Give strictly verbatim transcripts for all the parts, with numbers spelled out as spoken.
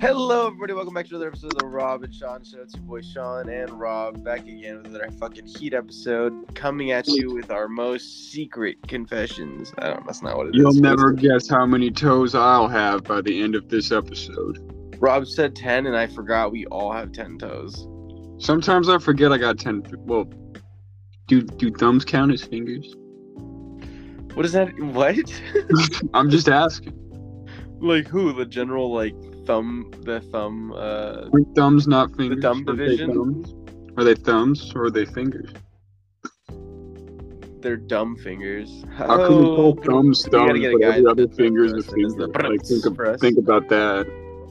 Hello, everybody. Welcome back to another episode of the Rob and Sean Show. It's your boy Sean and Rob back again with another fucking heat episode, coming at you with our most secret confessions. I don't. That's not what it You'll is. You'll never guess how many toes I'll have by the end of this episode. Rob said ten, and I forgot we all have ten toes. Sometimes I forget I got ten. Well, do do thumbs count as fingers? What is that? What? I'm just asking. Like who? The general like thumb, the thumb. Uh, Are thumbs not fingers? The thumb are division. They thumbs? Are they thumbs or are they fingers? They're dumb fingers. How can we call thumbs we thumbs, gotta get a but guy every that other does finger's that a for us, and finger? does the Like think, for of, us. think about that.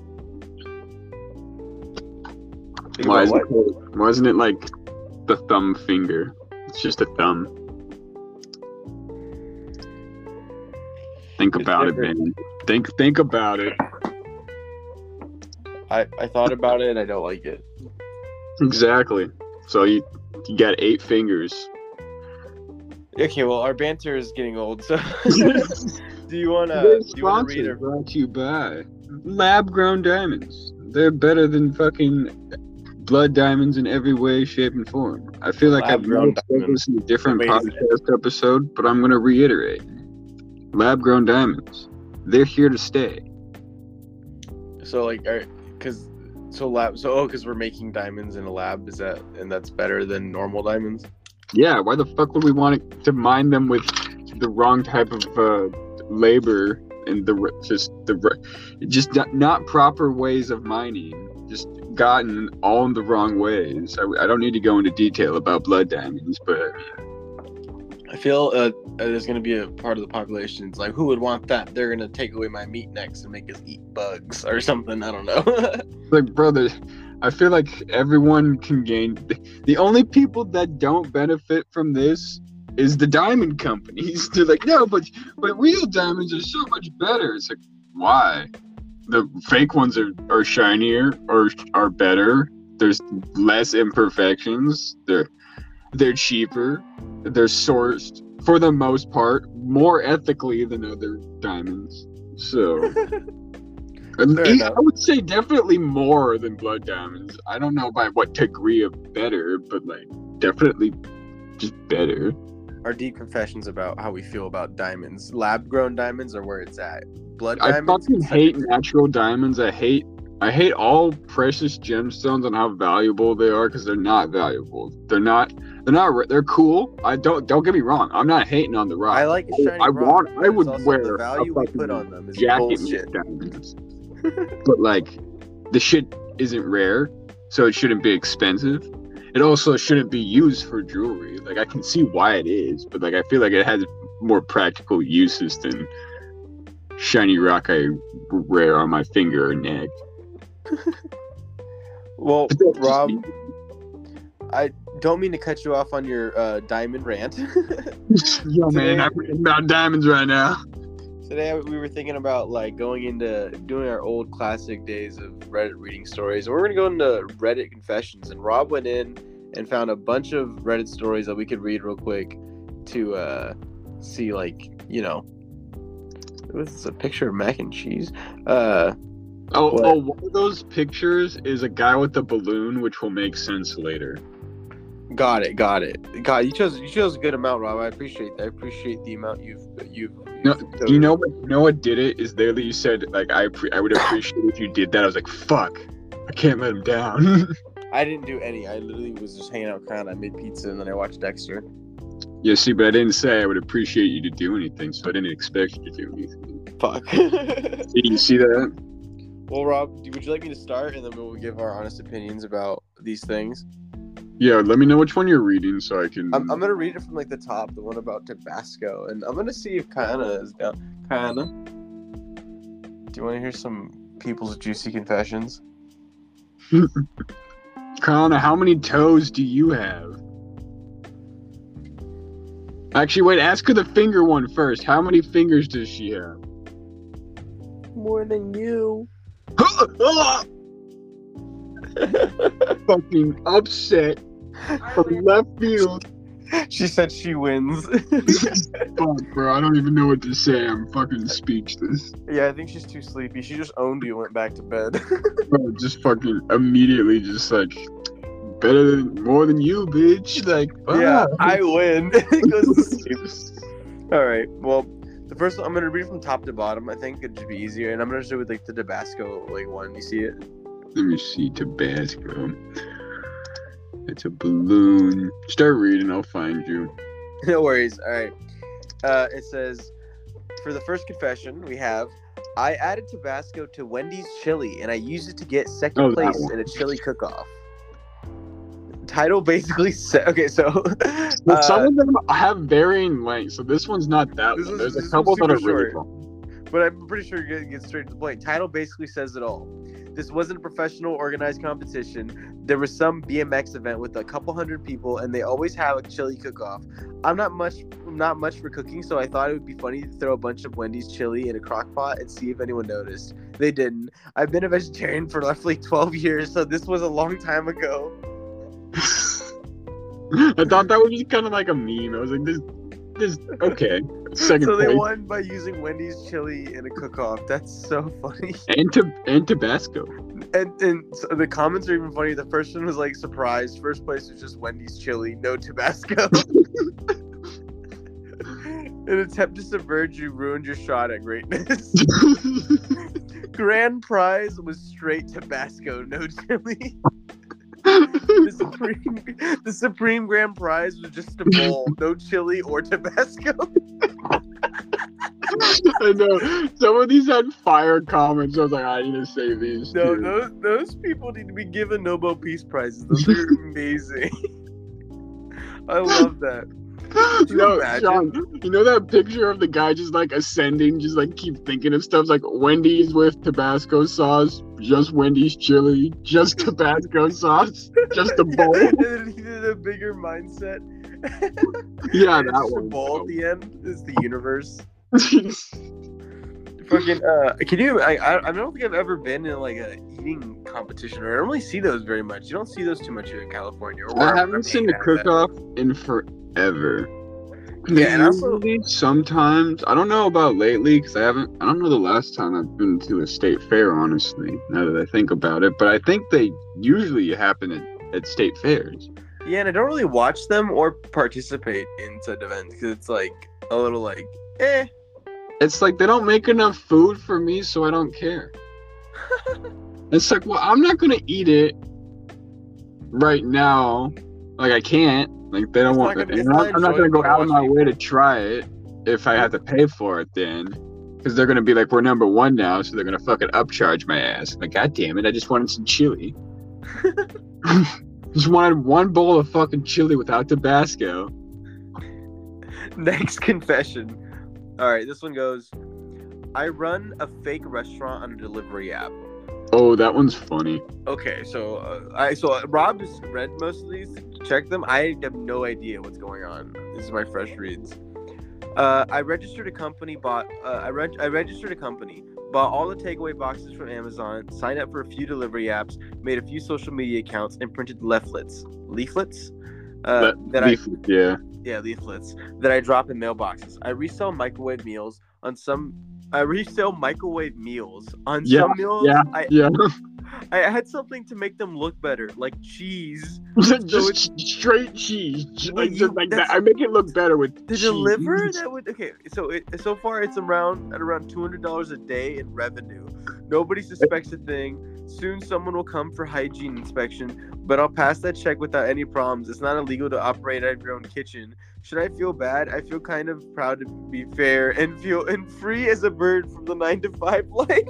Think Why, about is what? it called, why isn't it like the thumb finger? It's just a thumb. Think It's about different. it, man. Think think about it. I, I thought about it and I don't like it. Exactly. So you you got eight fingers. Okay, well, our banter is getting old, so do you want to do you want to read or Brought to you by lab grown diamonds. They're better than fucking blood diamonds in every way, shape, and form. I feel like I've Lab-grown said this in a different Amazing. podcast episode, but I'm going to reiterate. Lab grown diamonds. They're here to stay. so like are cuz so lab so oh cuz we're making diamonds in a lab, is that and that's better than normal diamonds? Yeah, why the fuck would we want to mine them with the wrong type of uh, labor and the just the just not, not proper ways of mining? Just gotten all in the wrong ways. I, I don't need to go into detail about blood diamonds, but I feel uh, there's going to be a part of the population it's like, who would want that? They're going to take away my meat next and make us eat bugs or something, I don't know. like, brother, I feel like everyone can gain. The only people that don't benefit from this is the diamond companies. They're like, no, but but real diamonds are so much better. It's like, why? The fake ones are, are shinier or are better. There's less imperfections. They're they're cheaper. They're sourced for the most part more ethically than other diamonds. So at least, I would say definitely more than blood diamonds. I don't know by what degree of better, but like definitely just better. Our deep confessions about how we feel about diamonds. Lab grown diamonds are where it's at. Blood I diamonds. fucking hate natural diamonds. I hate I hate all precious gemstones and how valuable they are because they're not valuable. They're not they're not they're cool. I don't don't get me wrong. I'm not hating on the rock. I like a shiny I, I rock, want but I it's would also wear the value a we fucking put on them is jacket bullshit. with diamonds. But like the shit isn't rare, so it shouldn't be expensive. It also shouldn't be used for jewelry. Like I can see why it is, but like I feel like it has more practical uses than shiny rock I wear on my finger or neck. Well, But that's just Rob, me. I don't mean to cut you off on your uh, diamond rant. Yo, Today- man, I'm reading about diamonds right now. Today we were thinking about like going into doing our old classic days of Reddit reading stories. We're gonna go into Reddit confessions, and Rob went in and found a bunch of Reddit stories that we could read real quick to uh, see, like, you know, it was a picture of mac and cheese. Uh, Oh, What? oh, one of those pictures is a guy with a balloon, which will make sense later. got it, got it. God, you chose you chose a good amount, Rob. I appreciate I appreciate the amount you've you've. No, you've you know what? You know what did it is literally you said like I pre- I would appreciate if you did that. I was like, fuck, I can't let him down. I didn't do any. I literally was just hanging out, kind of. I made pizza and then I watched Dexter. Yeah, see, but I didn't say I would appreciate you to do anything, so I didn't expect you to do anything. Fuck. Did you see that? Well, Rob, do- would you like me to start, and then we'll give our honest opinions about these things? Yeah, let me know which one you're reading so I can. I'm, I'm gonna read it from like the top, the one about Tabasco, and I'm gonna see if Kana is down. Kana, do you want to hear some people's juicy confessions? Kana, how many toes do you have? Actually, wait, ask her the finger one first. How many fingers does she have? More than you. Fucking upset from left field. She said she wins. Fuck, bro. I don't even know what to say. I'm fucking speechless. Yeah, I think she's too sleepy. She just owned you and went back to bed. Bro, just fucking immediately just like, better than, more than you, bitch. Like, Yeah, fuck. I win. It goes to sleep. All right. Well, the first one I'm gonna read from top to bottom. I think it should be easier, and I'm gonna do with like the Tabasco like one. You see it? Let me see Tabasco. It's a balloon. Start reading, I'll find you. No worries. All right. Uh, it says, for the first confession, we have, I added Tabasco to Wendy's chili, and I used it to get second Oh, that place one. in a chili cook-off. Title basically said, okay, so But uh, some of them have varying lengths, so this one's not that This long. is- There's this a is couple that super are really short. long. but I'm pretty sure you're gonna get straight to the point. Title basically says it all. This wasn't a professional organized competition. There was some B M X event with a couple hundred people, and they always have a chili cook-off. I'm not much, not much for cooking, so I thought it would be funny to throw a bunch of Wendy's chili in a crock pot and see if anyone noticed. They didn't. I've been a vegetarian for roughly twelve years, so this was a long time ago. I thought that was just kind of like a meme. I was like, this, this, okay. Second So they place. won by using Wendy's chili in a cook-off. That's so funny. And, to, and Tabasco. And and so the comments are even funny. The first one was like surprised. First place was just Wendy's chili, no Tabasco. An attempt to subvert you ruined your shot at greatness. Grand prize was straight Tabasco, no chili. The supreme, the supreme grand prize was just a bowl, no chili or Tabasco. I know. Some of these had fire comments. I was like, I need to save these. No, too. those those people need to be given Nobel Peace Prizes. Those are amazing. I love that. you No, imagine? Sean, you know that picture of the guy just like ascending, just like keep thinking of stuff like Wendy's with Tabasco sauce, just Wendy's chili, just Tabasco sauce, just a bowl. And then he did a bigger mindset. Yeah, And that just a one. ball at the end is the universe. Fucking, uh, can you? I, I I don't think I've ever been in like a eating competition, or I don't really see those very much. You don't see those too much here in California. Or where I I'm haven't seen the aiming at. cook-off in forever. Yeah, and also- Usually, sometimes I don't know about lately because I haven't. I don't know the last time I've been to a state fair. Honestly, now that I think about it, but I think they usually happen at, at state fairs. Yeah, and I don't really watch them or participate in said events because it's like a little like, eh. It's like they don't make enough food for me, so I don't care. It's like, well, I'm not gonna eat it right now. Like I can't. Like they don't It's want not it. gonna- And it's I'm, not I'm not gonna go enjoyable out of my watching. way to try it if I have to pay for it then. Because they're gonna be like, we're number one now, so they're gonna fucking upcharge my ass. Like, god damn it, I just wanted some chili. Just wanted one bowl of fucking chili without Tabasco. Next confession. All right, this one goes. I run a fake restaurant on a delivery app. Oh, that one's funny. Okay, so uh, I so uh, Rob has read most of these. Check them. I have no idea what's going on. This is my fresh reads. Uh, I registered a company. Bought. Uh, I reg- I registered a company. Bought all the takeaway boxes from Amazon. Signed up for a few delivery apps. Made a few social media accounts and printed leaflets. Leaflets. Uh, That- that beef- I yeah. yeah leaflets that I drop in mailboxes. I resell microwave meals on some. I resell microwave meals on Yeah, some meals. yeah. I Yeah. I had something to make them look better, like cheese. just So just straight cheese. Just, Wait, just you- like that. that's- I make it look better with To cheese. deliver that would okay. So it, so far it's around at around two hundred dollars a day in revenue. Nobody suspects a thing. Soon someone will come for hygiene inspection, but I'll pass that check without any problems. It's not illegal to operate out of your own kitchen. Should I feel bad? I feel kind of proud to be fair and feel and free as a bird from the nine to five life.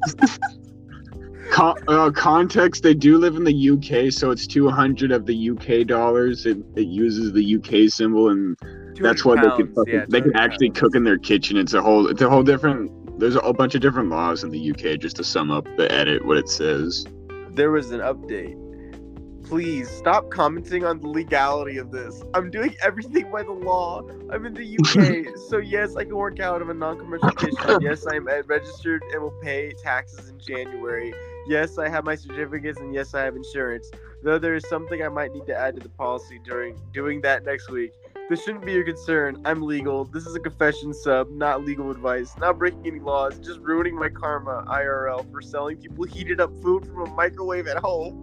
Con- uh, context: they do live in the U K, so it's two hundred of the U K dollars. It, it uses the U K symbol, and that's why they can pounds, fucking, yeah, they can two hundred actually pounds. cook in their kitchen. It's a whole it's a whole different. There's a whole bunch of different laws in the U K. Just to sum up the edit, what it says. There was an update. please stop commenting on the legality of this. I'm doing everything by the law. I'm in the U K, so yes, I can work out of a non-commercial kitchen. Yes, I am registered and will pay taxes in January. Yes, I have my certificates, and yes, I have insurance. Though there is something I might need to add to the policy during doing that next week. This shouldn't be your concern. I'm legal. This is a confession sub, not legal advice. Not breaking any laws, just ruining my karma I R L for selling people heated up food from a microwave at home.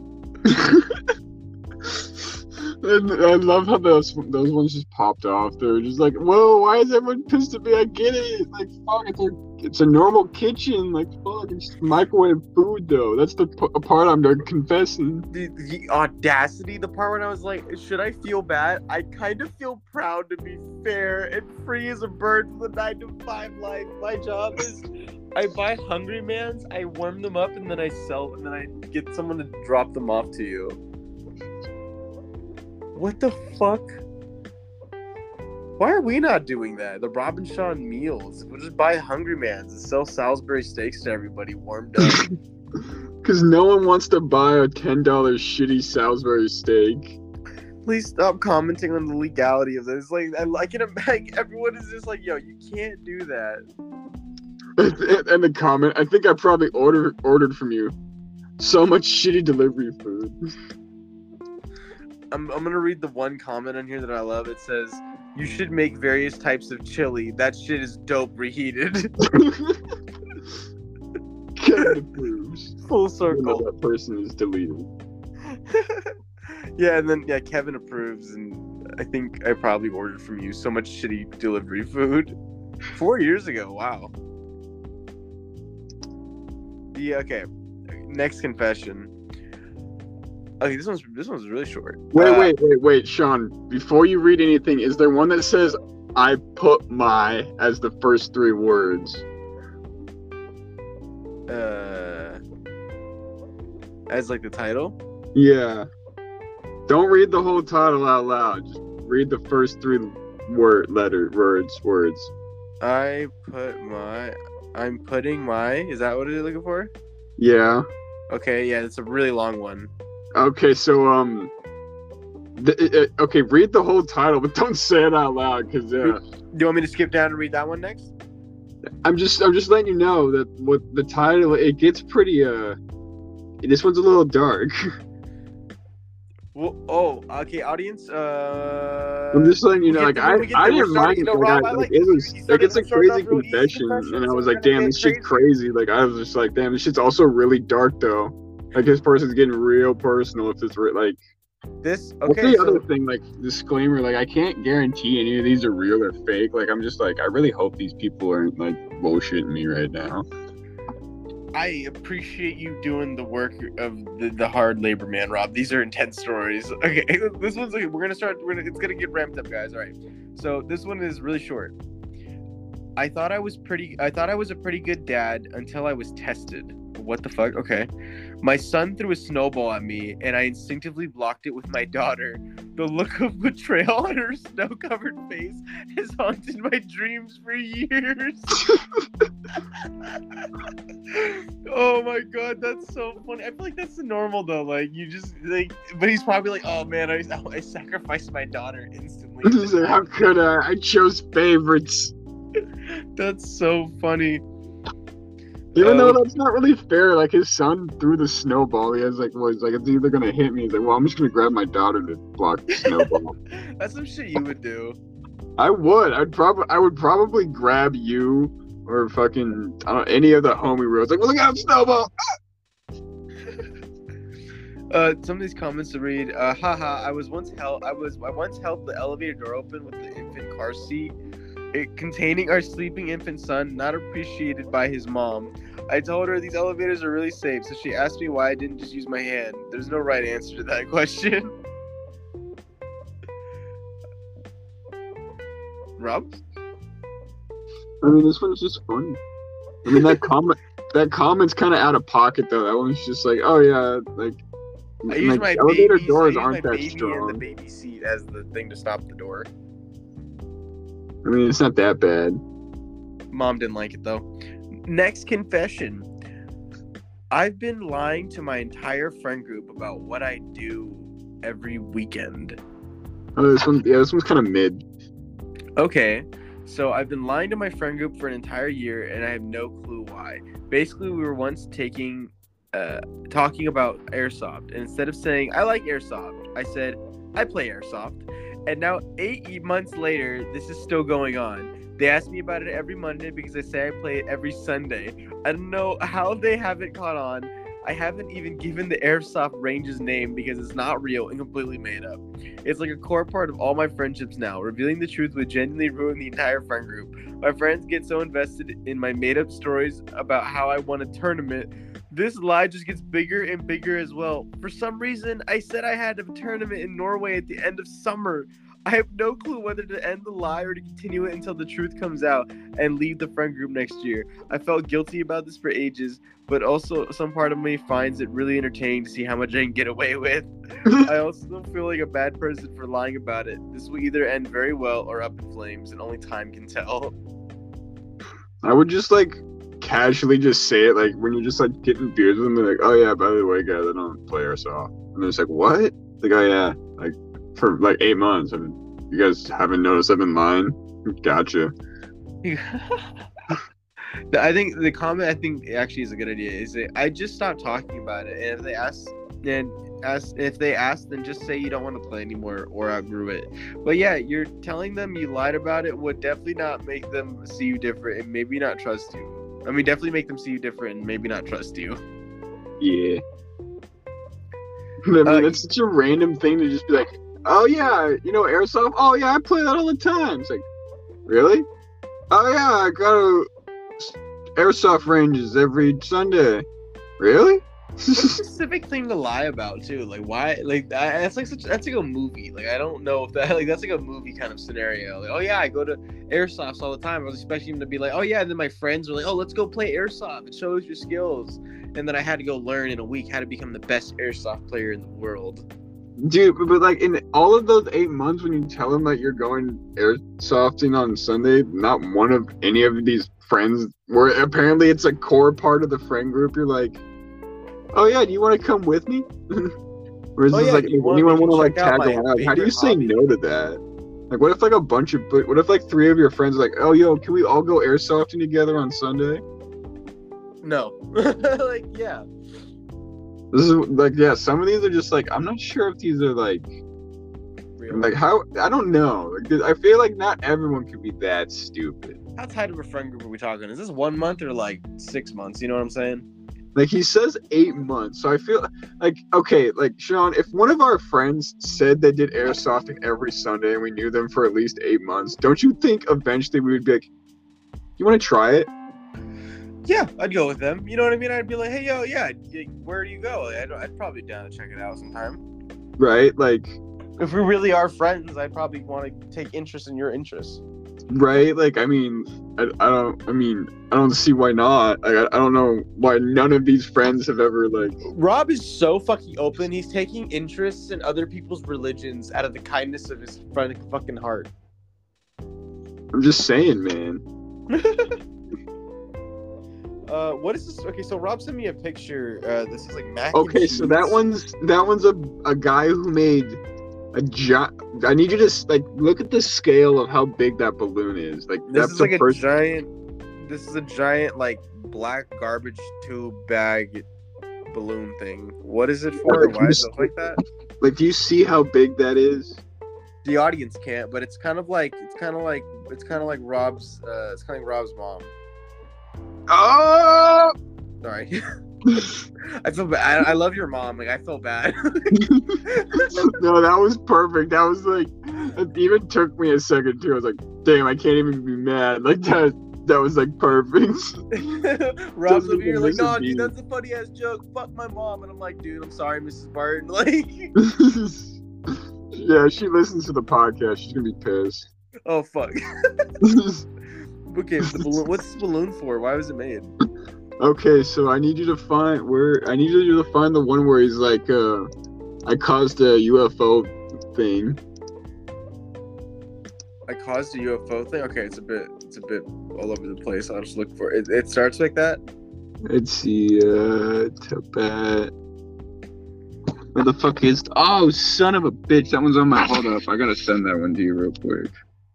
And I love how those those ones just popped off. They're just like, whoa, why is everyone pissed at me? I get it. Like, fuck, it's a, it's a normal kitchen. Like, fuck, it's microwave food, though. That's the p- part I'm done confessing. The, the audacity, the part when I was like, should I feel bad? I kind of feel proud to be fair and free as a bird for the nine to five life. My job is I buy Hungry Man's, I warm them up, and then I sell them, and then I get someone to drop them off to you. What the fuck? Why are we not doing that? The Rob and Sean meals. We'll just buy Hungry Man's and sell Salisbury steaks to everybody warmed up. Because no one wants to buy a ten dollars shitty Salisbury steak. Please stop commenting on the legality of this. Like, I like it. Like, everyone is just like, yo, you can't do that. And the comment, I think I probably ordered ordered from you. So much shitty delivery food. I'm I'm gonna read the one comment on here that I love. It says, "You should make various types of chili. That shit is dope reheated." Kevin approves. Full circle. That person is deleted. Yeah, and then yeah, Kevin approves, and I think I probably ordered from you so much shitty delivery food four years ago. Wow. Yeah. Okay. Next confession. Okay, this one's this one's really short. Wait, uh, wait, wait, wait, Sean. Before you read anything, is there one that says "I put my" as the first three words? Uh, as like the title. Yeah. Don't read the whole title out loud. Just read the first three word letter words words. I put my. I'm putting my. Is that what you're looking for? Yeah. Okay. Yeah, it's a really long one. Okay, so um, th- it, okay, read the whole title, but don't say it out loud, because uh, Do you want me to skip down and read that one next? I'm just I'm just letting you know that what the title, it gets pretty uh, this one's a little dark. Well, oh, okay, audience. Uh, I'm just letting you know, we'll like get I, there, we'll get I there. We're didn't mind starting- it, no, like, Rob, I, I like like it this. was We like started- it's a we started off crazy real easy confession, confessions, and I so was we're like, gonna damn, get this shit's crazy. Like I was just like, damn, this shit's also really dark though. Like this person's getting real personal if it's re- like. This What's okay. the So, other thing, like, disclaimer, like, I can't guarantee any of these are real or fake. Like, I'm just like, I really hope these people aren't, like, bullshitting me right now. I appreciate you doing the work of the, the hard labor, man, Rob. These are intense stories. Okay, this one's like, we're gonna start. We're gonna, it's gonna get ramped up, guys. All right. So this one is really short. I thought I was pretty. I thought I was a pretty good dad until I was tested. What the fuck? Okay. My son threw a snowball at me, and I instinctively blocked it with my daughter. The look of betrayal on her snow-covered face has haunted my dreams for years. Oh my god, that's so funny. I feel like that's the normal though. Like you just like, but he's probably like, oh man, I I sacrificed my daughter instantly. He's like, how could I? I chose favorites. That's so funny. Even Uh, though that's not really fair. Like, his son threw the snowball. He has, like, well, he's like, it's either going to hit me. He's like, well, I'm just going to grab my daughter to block the snowball. That's some shit you would do. I would. I'd probably, I would probably grab you or fucking, I don't know, any of the homie roads. Like, well, look out, snowball! Uh, some of these comments to read. Uh, haha, I was once held. I was. I once held the elevator door open with the infant car seat, it containing our sleeping infant son, not appreciated by his mom. I told her these elevators are really safe, so she asked me why I didn't just use my hand. There's no right answer to that question. Rob? I mean, this one's just funny. I mean, that comment, that comment's kind of out of pocket though. That one's just like, oh yeah, like, I use like, my elevator babies, doors I use aren't my that baby strong. and the baby seat as the thing to stop the door. I mean, it's not that bad. Mom didn't like it though. Next confession. I've been lying to my entire friend group about what I do every weekend. Oh, this one, yeah, this one's kind of mid. Okay, so I've been lying to my friend group for an entire year, and I have no clue why. Basically, we were once taking, uh, talking about airsoft, and instead of saying I like airsoft, I said I play airsoft, and now eight months later, this is still going on. They ask me about it every Monday because I say I play it every Sunday. I don't know how they haven't caught on. I haven't even given the airsoft range's name because it's not real and completely made up. It's like a core part of all my friendships now. Revealing the truth would genuinely ruin the entire friend group. My friends get so invested in my made-up stories about how I won a tournament. This lie just gets bigger and bigger as well. For some reason, I said I had a tournament in Norway at the end of summer. I have no clue whether to end the lie or to continue it until the truth comes out and leave the friend group next year. I felt guilty about this for ages, but also some part of me finds it really entertaining to see how much I can get away with. I also don't feel like a bad person for lying about it. This will either end very well or up in flames, and only time can tell. I would just like casually just say it, like when you're just like getting beers with them, they're like, oh yeah, by the way, guys, I don't play airsoft. And they're just like, what? Like, oh yeah, like for like eight months. I mean, you guys haven't noticed I've been lying? Gotcha. I think the comment I think actually is a good idea. Is that I just stopped talking about it, and if they ask, then ask if they ask, then just say you don't want to play anymore or outgrew it. But yeah, you're telling them you lied about it would definitely not make them see you different and maybe not trust you. I mean, definitely make them see you different and maybe not trust you. Yeah. I mean, uh, it's such a random thing to just be like, oh yeah, you know, airsoft. Oh yeah, I play that all the time. It's like, really? Oh yeah, I go to airsoft ranges every Sunday. Really? What a specific thing to lie about too. Like why? Like that's like such. That's like a movie. Like I don't know if that. Like that's like a movie kind of scenario. Like oh yeah, I go to airsofts all the time. I was expecting him to be like oh yeah, and then my friends were like oh let's go play airsoft. It shows your skills. And then I had to go learn in a week how to become the best airsoft player in the world. Dude, but, but like in all of those eight months, when you tell them that you're going airsofting on Sunday, not one of any of these friends, where apparently it's a core part of the friend group, you're like, oh yeah, do you want to come with me? Or is oh, this yeah, like, anyone want to like tag along? How do you say hobby? no to that? Like, what if like a bunch of, what if like three of your friends are like, oh yo, can we all go airsofting together on Sunday? No. Like, yeah. This is like, yeah, some of these are just like, I'm not sure if these are like, real. Like how, I don't know. Like, I feel like not everyone could be that stupid. How tight of a friend group are we talking? Is this one month or like six months? You know what I'm saying? Like he says eight months. So I feel like, okay, like Sean, if one of our friends said they did airsofting every Sunday and we knew them for at least eight months, don't you think eventually we would be like, you want to try it? Yeah, I'd go with them. You know what I mean? I'd be like, hey, yo, yeah, where do you go? I'd, I'd probably be down to check it out sometime. Right? Like, if we really are friends, I'd probably want to take interest in your interests. Right? Like, I mean, I, I don't, I mean, I don't see why not. Like, I, I don't know why none of these friends have ever, like... Rob is so fucking open. He's taking interests in other people's religions out of the kindness of his fucking heart. I'm just saying, man. Uh, what is this? Okay, so Rob sent me a picture. Uh, this is like mac. Okay, so that one's that one's a a guy who made a giant. I need you to like look at the scale of how big that balloon is. Like this that's is like a first... giant. This is a giant like black garbage tube bag balloon thing. What is it for? Why does it look like that? Like, do you see how big that is? The audience can't, but it's kind of like it's kind of like it's kind of like Rob's. Uh, it's kind of like Rob's mom. Oh, sorry. I feel bad. I, I love your mom. Like I feel bad. No, that was perfect. That was like, it even took me a second too. I was like, damn, I can't even be mad. Like that. That was like perfect. Rob's over here like, no, dude, that's a funny ass joke. Fuck my mom, and I'm like, dude, I'm sorry, Missus Barton. Like, yeah, she listens to the podcast. She's gonna be pissed. Oh fuck. Okay, the balloon. What's this balloon for? Why was it made? Okay, so I need you to find where I need you to find the one where he's like, uh, I caused a U F O thing. I caused a U F O thing. Okay, it's a bit, it's a bit all over the place. I'll just look for it. It starts like that. Let's see, uh, Tibet. the fuck is? Oh, son of a bitch! That one's on my. Hold up, I gotta send that one to you real quick.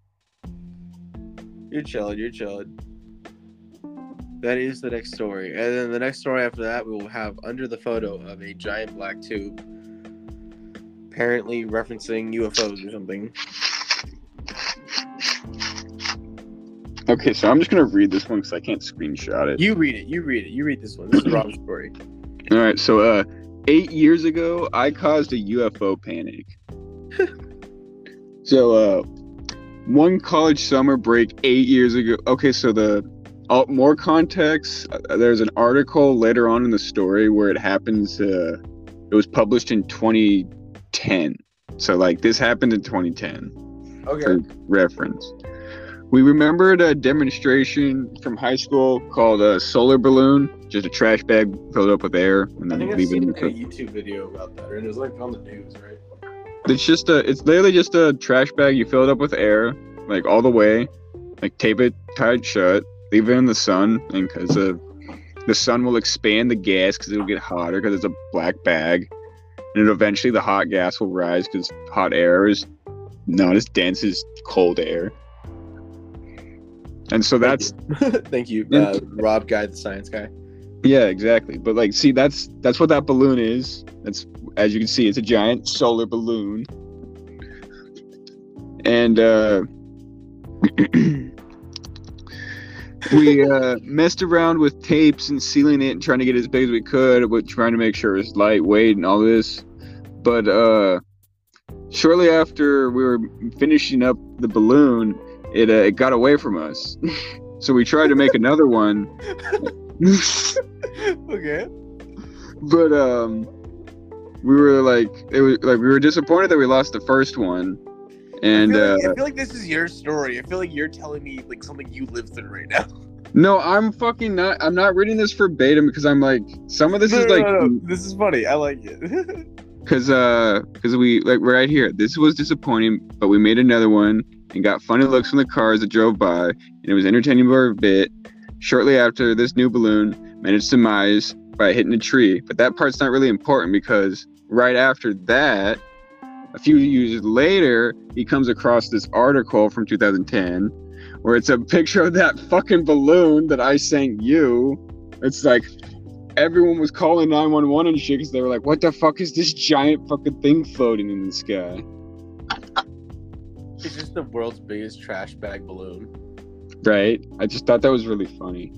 You're chilling. You're chilling. That is the next story, and then the next story after that, we will have under the photo of a giant black tube, apparently referencing U F Os or something. Okay, so I'm just gonna read this one because I can't screenshot it. You read it. You read it. You read this one. This is Rob's story. All right. So, uh, eight years ago, I caused a U F O panic. so, uh, one college summer break eight years ago. Okay, so the uh, more context. Uh, there's an article later on in the story where it happens. Uh, it was published in twenty ten. So, like, this happened in twenty ten. Okay. For reference. We remembered a demonstration from high school called a solar balloon, just a trash bag filled up with air, and I then think I've leave it seen in like, a the. YouTube video about that, and it was like on the news, right? It's just a. It's literally just a trash bag. You fill it up with air, like all the way, like tape it tight shut, leave it in the sun, and because of the sun will expand the gas because it'll get hotter because it's a black bag, and eventually the hot gas will rise because hot air is not as dense as cold air. And so that's thank you, uh, Rob Guy, the science guy. Yeah, exactly. But like, see, that's that's what that balloon is. That's, as you can see, it's a giant solar balloon. And uh, we uh, messed around with tapes and sealing it and trying to get it as big as we could, but trying to make sure it was lightweight and all this. But uh, shortly after we were finishing up the balloon, It uh, it got away from us, so we tried to make another one. Okay. But um, we were like, it was like we were disappointed that we lost the first one, and I feel, like, uh, I feel like this is your story. I feel like you're telling me like something you live through right now. no, I'm fucking not. I'm not reading this verbatim because I'm like, some of this no, is no, like, no, no. This is funny. I like it. because uh, because we like right here. This was disappointing, but we made another one and got funny looks from the cars that drove by, and it was entertaining for a bit. Shortly after, this new balloon met its demise by hitting a tree, but that part's not really important because right after that, a few years later, he comes across this article from two thousand ten where it's a picture of that fucking balloon that I sent you. It's like everyone was calling nine one one and shit because they were like, what the fuck is this giant fucking thing floating in the sky? It's just the world's biggest trash bag balloon. Right? I just thought that was really funny.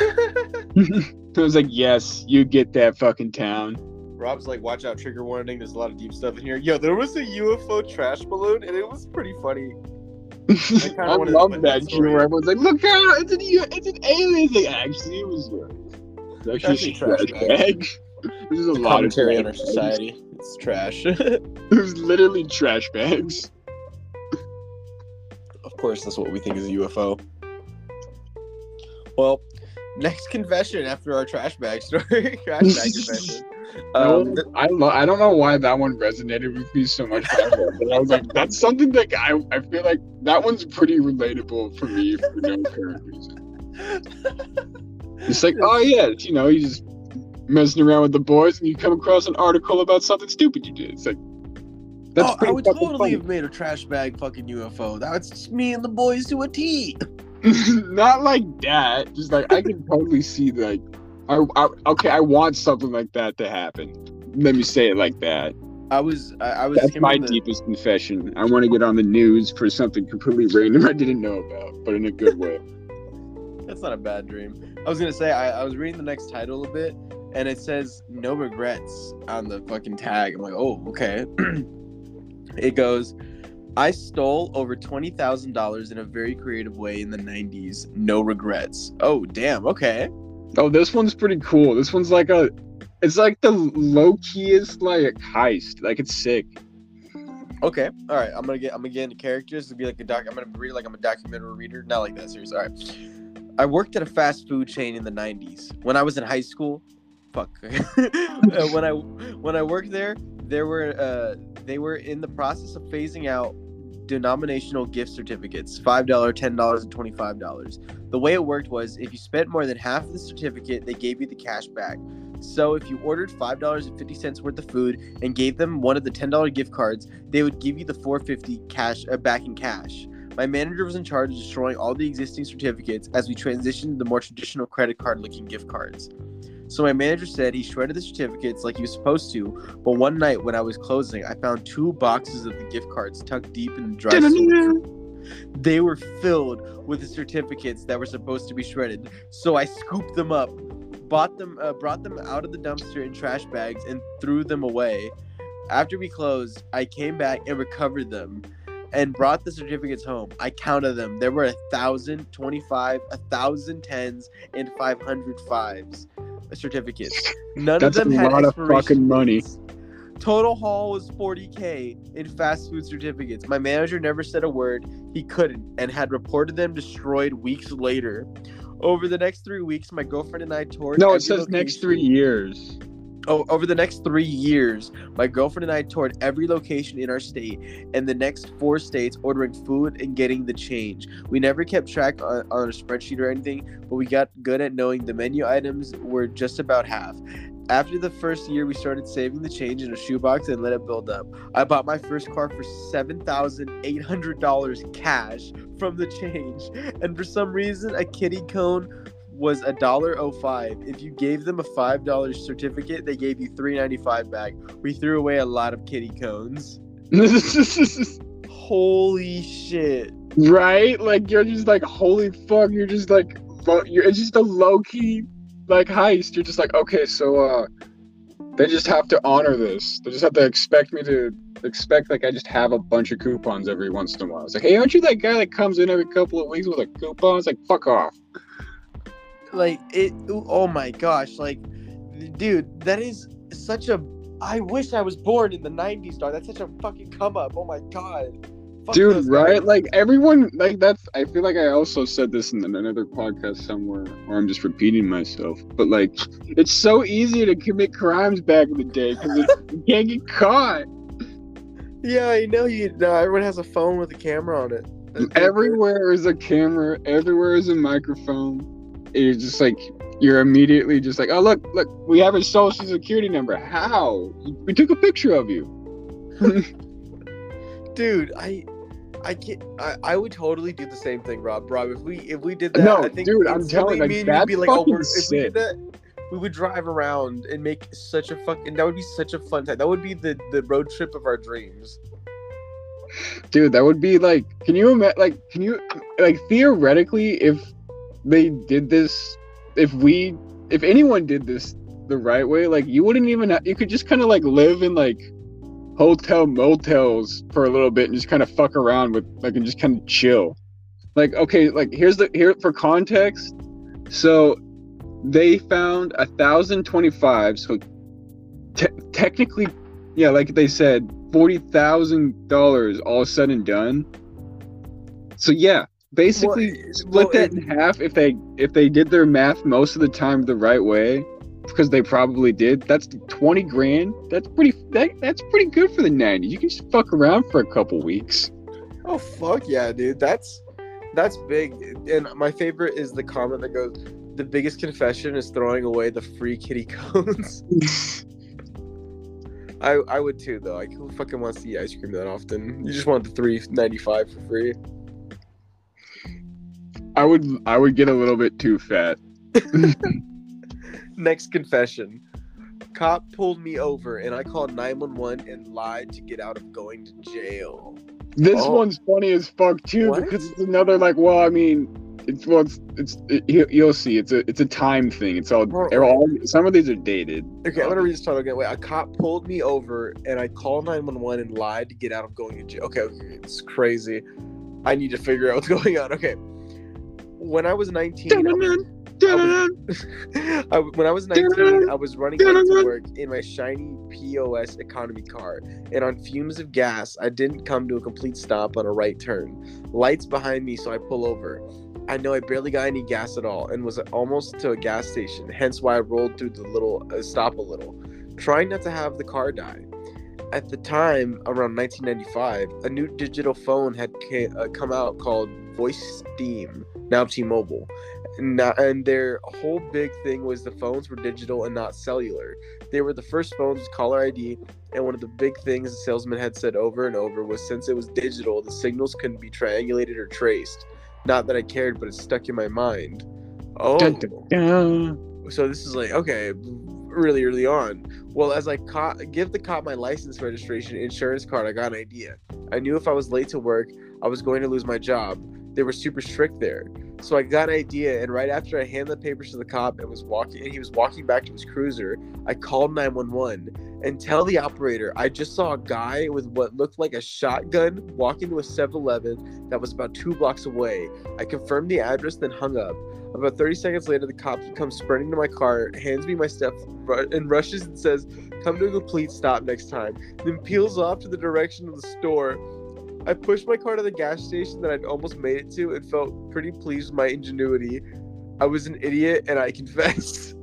I was like, yes, you get that fucking town. Rob's like, watch out, trigger warning. There's a lot of deep stuff in here. Yo, there was a U F O trash balloon, and it was pretty funny. I, I love that shit where everyone's like, look out, it's an, it's an alien. It's like, actually, it was uh, it's actually a trash bag. bag. There's a it's lot of commentary on our society. It's trash. It was literally trash bags. Of course, that's what we think is a U F O. Well, next confession after our trash bag story. Trash bag confession. Um, no, I lo- I don't know why that one resonated with me so much, but I was like, that's something that I I feel like that one's pretty relatable for me for no apparent reason. It's like, oh yeah, you know, you just messing around with the boys and you come across an article about something stupid you did. It's like, that's oh, pretty I would fucking totally funny. have made a trash bag fucking U F O. That's just me and the boys to a T. Not like that. Just like I can totally see like, I, I okay, I want something like that to happen. Let me say it like that. I was, I, I was. That's my the... deepest confession. I want to get on the news for something completely random I didn't know about, but in a good way. That's not a bad dream. I was gonna say I, I was reading the next title a bit, and it says "no regrets" on the fucking tag. I'm like, oh, okay. It goes, I stole over twenty thousand dollars in a very creative way in the nineties. No regrets. Oh, damn. Okay. Oh, this one's pretty cool. This one's like a, it's like the low-keyest like heist. Like it's sick. Okay. All right. I'm gonna get. I'm gonna get into characters. It'll be like a doc. I'm gonna read it like I'm a documentary reader. Not like that. Serious. All right. I worked at a fast food chain in the nineties. When I was in high school, fuck. uh, when I when I worked there, there were uh they were in the process of phasing out denominational gift certificates, five dollars, ten dollars, and twenty-five dollars. The way it worked was if you spent more than half of the certificate, they gave you the cash back. So if you ordered five dollars and fifty cents worth of food and gave them one of the ten dollars gift cards, they would give you the four dollars and fifty cents cash uh, back in cash. My manager was in charge of destroying all the existing certificates as we transitioned to the more traditional credit card-looking gift cards. So my manager said he shredded the certificates like he was supposed to, but one night when I was closing, I found two boxes of the gift cards tucked deep in the dry soil. They were filled with the certificates that were supposed to be shredded, so I scooped them up, bought them, uh, brought them out of the dumpster in trash bags, and threw them away. After we closed, I came back and recovered them and brought the certificates home. I counted them. There were a thousand twenty-five, a thousand tens, and five hundred fives certificates. None That's of them a had lot of expiration fucking money. dates. Total haul was forty K in fast food certificates. My manager never said a word. He couldn't, and had reported them destroyed weeks later. Over the next three weeks, my girlfriend and I toured. No, every it says location. next three years. Oh, over the next three years, my girlfriend and I toured every location in our state and the next four states, ordering food and getting the change. We never kept track on, on a spreadsheet or anything, but we got good at knowing the menu items were just about half. After the first year, we started saving the change in a shoebox and let it build up. I bought my first car for seven thousand eight hundred dollars cash from the change, and for some reason, a kitty cone was a dollar oh five. If you gave them a five dollar certificate, they gave you three ninety-five back. We threw away a lot of kitty cones. Holy shit! Right? Like you're just like, holy fuck! You're just like, you're it's just a low key like heist. You're just like, okay, so uh, they just have to honor this. They just have to expect me to expect like I just have a bunch of coupons every once in a while. It's like, hey, aren't you that guy that comes in every couple of weeks with a coupon? It's like, fuck off. Like it oh my gosh, like dude, that is such a I wish I was born in the nineties, dog. That's such a fucking come up. Oh my god. Fuck dude, right? Guys. Like everyone like that's I feel like I also said this in another podcast somewhere, or I'm just repeating myself, but like it's so easy to commit crimes back in the day because you can't get caught. Yeah, I know you now everyone has a phone with a camera on it. Everywhere is a camera, everywhere is a microphone. You're just like, you're immediately just like, oh, look, look, we have a social security number. How? We took a picture of you. Dude, I I can't, I, I would totally do the same thing, Rob. Rob, if we if we did that, no, I think dude, I'm telling you, like, that's be like, oh, we're, if we did sick. that, we would drive around and make such a fucking, that would be such a fun time. That would be the, the road trip of our dreams. Dude, that would be like, can you imagine, like, can you, like, theoretically, if they did this, if we if anyone did this the right way, like you wouldn't even have, you could just kind of like live in like hotel motels for a little bit and just kind of fuck around with like and just kind of chill. Like, okay, like here's the here for context. So they found a thousand twenty-five, so te- technically, yeah, like they said, forty thousand dollars all said and done. So yeah, basically well, split well, that in half if they if they did their math most of the time the right way, because they probably did. That's twenty grand. That's pretty that, that's pretty good for the nineties. You can just fuck around for a couple weeks. Oh fuck yeah, dude. That's that's big. And my favorite is the comment that goes, the biggest confession is throwing away the free kitty cones. I I would too though. Like who fucking wants to eat ice cream that often? You just want the three ninety-five for free. I would I would get a little bit too fat. Next confession. Cop pulled me over and I called nine one one and lied to get out of going to jail. This oh. one's funny as fuck too what? Because it's another like, well, I mean, it's well, it's, it's it, you'll see. It's a it's a time thing. It's all, oh, they're all some of these are dated. Okay, I'm gonna read this title again. Wait, a cop pulled me over and I called nine one one and lied to get out of going to jail. Okay, okay, it's crazy. I need to figure out what's going on. Okay. When I was nineteen, I was, I was, I, when I was nineteen, I was running late to work in my shiny P O S economy car, and on fumes of gas, I didn't come to a complete stop on a right turn. Lights behind me, so I pull over. I know I barely got any gas at all, and was almost to a gas station, hence why I rolled through the little uh, stop a little, trying not to have the car die. at the time, around nineteen ninety-five, a new digital phone had ca- uh, come out called Voice Steam, now T-Mobile. And, now, and their whole big thing was the phones were digital and not cellular. They were the first phones with caller I D, and one of the big things the salesman had said over and over was since it was digital, the signals couldn't be triangulated or traced. Not that I cared, but it stuck in my mind. Oh. Dun, dun, dun. So this is like, okay, really early on. Well, as I co- give the cop my license registration insurance card, I got an idea. I knew if I was late to work, I was going to lose my job. They were super strict there. So I got an idea, and right after I handed the papers to the cop and was walking, and he was walking back to his cruiser, I called nine one one and tell the operator I just saw a guy with what looked like a shotgun walk into a seven eleven that was about two blocks away. I confirmed the address, then hung up. About thirty seconds later, the cop comes sprinting to my car, hands me my stuff, and rushes and says, "Come to a complete stop next time," then peels off to the direction of the store. I pushed my car to the gas station that I'd almost made it to and felt pretty pleased with my ingenuity. I was an idiot, and I confess.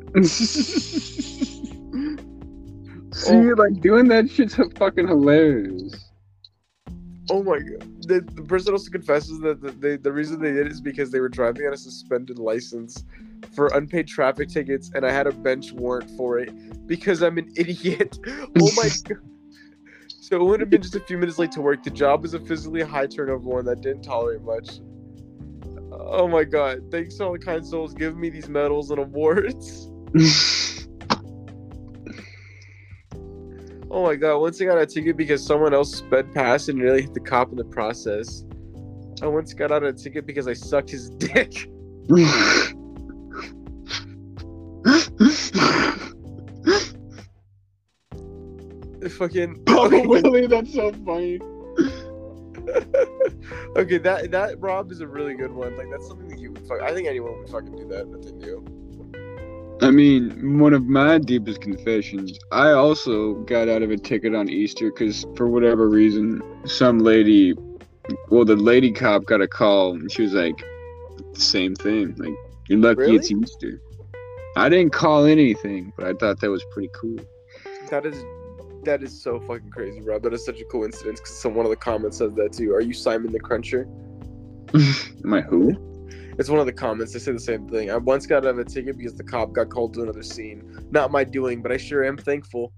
See, oh. like, doing that shit's fucking hilarious. Oh my god. The, the person also confesses that the, they, the reason they did it is because they were driving on a suspended license for unpaid traffic tickets, and I had a bench warrant for it because I'm an idiot. Oh my god. So it would have been just a few minutes late to work. The job was a physically high turnover one that didn't tolerate much. Oh my god. Thanks to all the kind souls giving me these medals and awards. Oh my god. Once I got a ticket because someone else sped past and nearly hit the cop in the process. I once got out a ticket because I sucked his dick. Fucking oh, Willie, that's so funny. Okay, that that Rob is a really good one. Like that's something that you would fuck. I think anyone would fucking do that that they knew. I mean, one of my deepest confessions. I also got out of a ticket on Easter because for whatever reason, some lady, well, the lady cop got a call and she was like, the same thing. Like, you're lucky Really? It's Easter. I didn't call anything, but I thought that was pretty cool. That is. That is so fucking crazy, Rob. That is such a coincidence because some one of the comments says that too. Are you Simon the Cruncher? Am I who? It's one of the comments. They say the same thing. I once got out of a ticket because the cop got called to another scene. Not my doing, but I sure am thankful.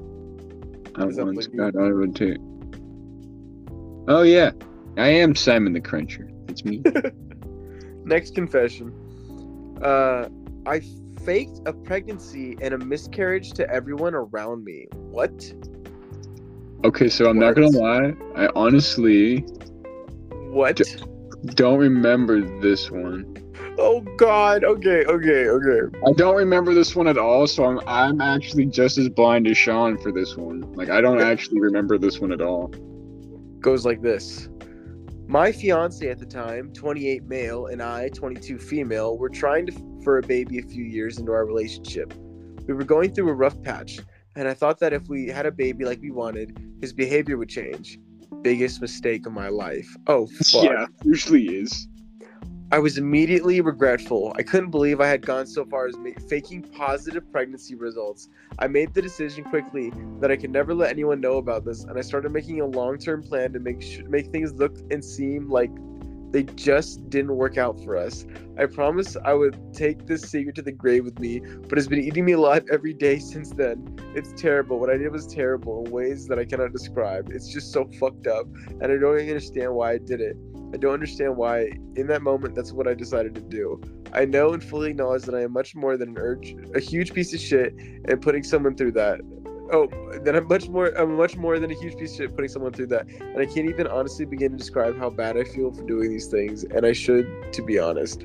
I once got out of a ticket. Oh yeah, I am Simon the Cruncher. It's me. Next confession. Uh, I faked a pregnancy and a miscarriage to everyone around me. What? Okay, so I'm what? not gonna lie. I honestly what d- don't remember this one. Oh God. Okay. Okay. Okay. I don't remember this one at all. So I'm I'm actually just as blind as Sean for this one. Like I don't actually remember this one at all. Goes like this. My fiance at the time, twenty-eight male, and I, twenty-two female, were trying to f- for a baby a few years into our relationship. We were going through a rough patch, and I thought that if we had a baby like we wanted, his behavior would change. Biggest mistake of my life. Oh, fuck. Yeah, usually is. I was immediately regretful. I couldn't believe I had gone so far as ma- faking positive pregnancy results. I made the decision quickly that I could never let anyone know about this, and I started making a long-term plan to make sh- make things look and seem like they just didn't work out for us. I promised I would take this secret to the grave with me, but it's been eating me alive every day since then. It's terrible. What I did was terrible in ways that I cannot describe. It's just so fucked up, and I don't even understand why I did it. I don't understand why, in that moment, that's what I decided to do. I know and fully acknowledge that I am much more than an urge, a huge piece of shit, and putting someone through that. Oh, that I'm much more, I'm much more than a huge piece of shit putting someone through that. And I can't even honestly begin to describe how bad I feel for doing these things, and I should, to be honest.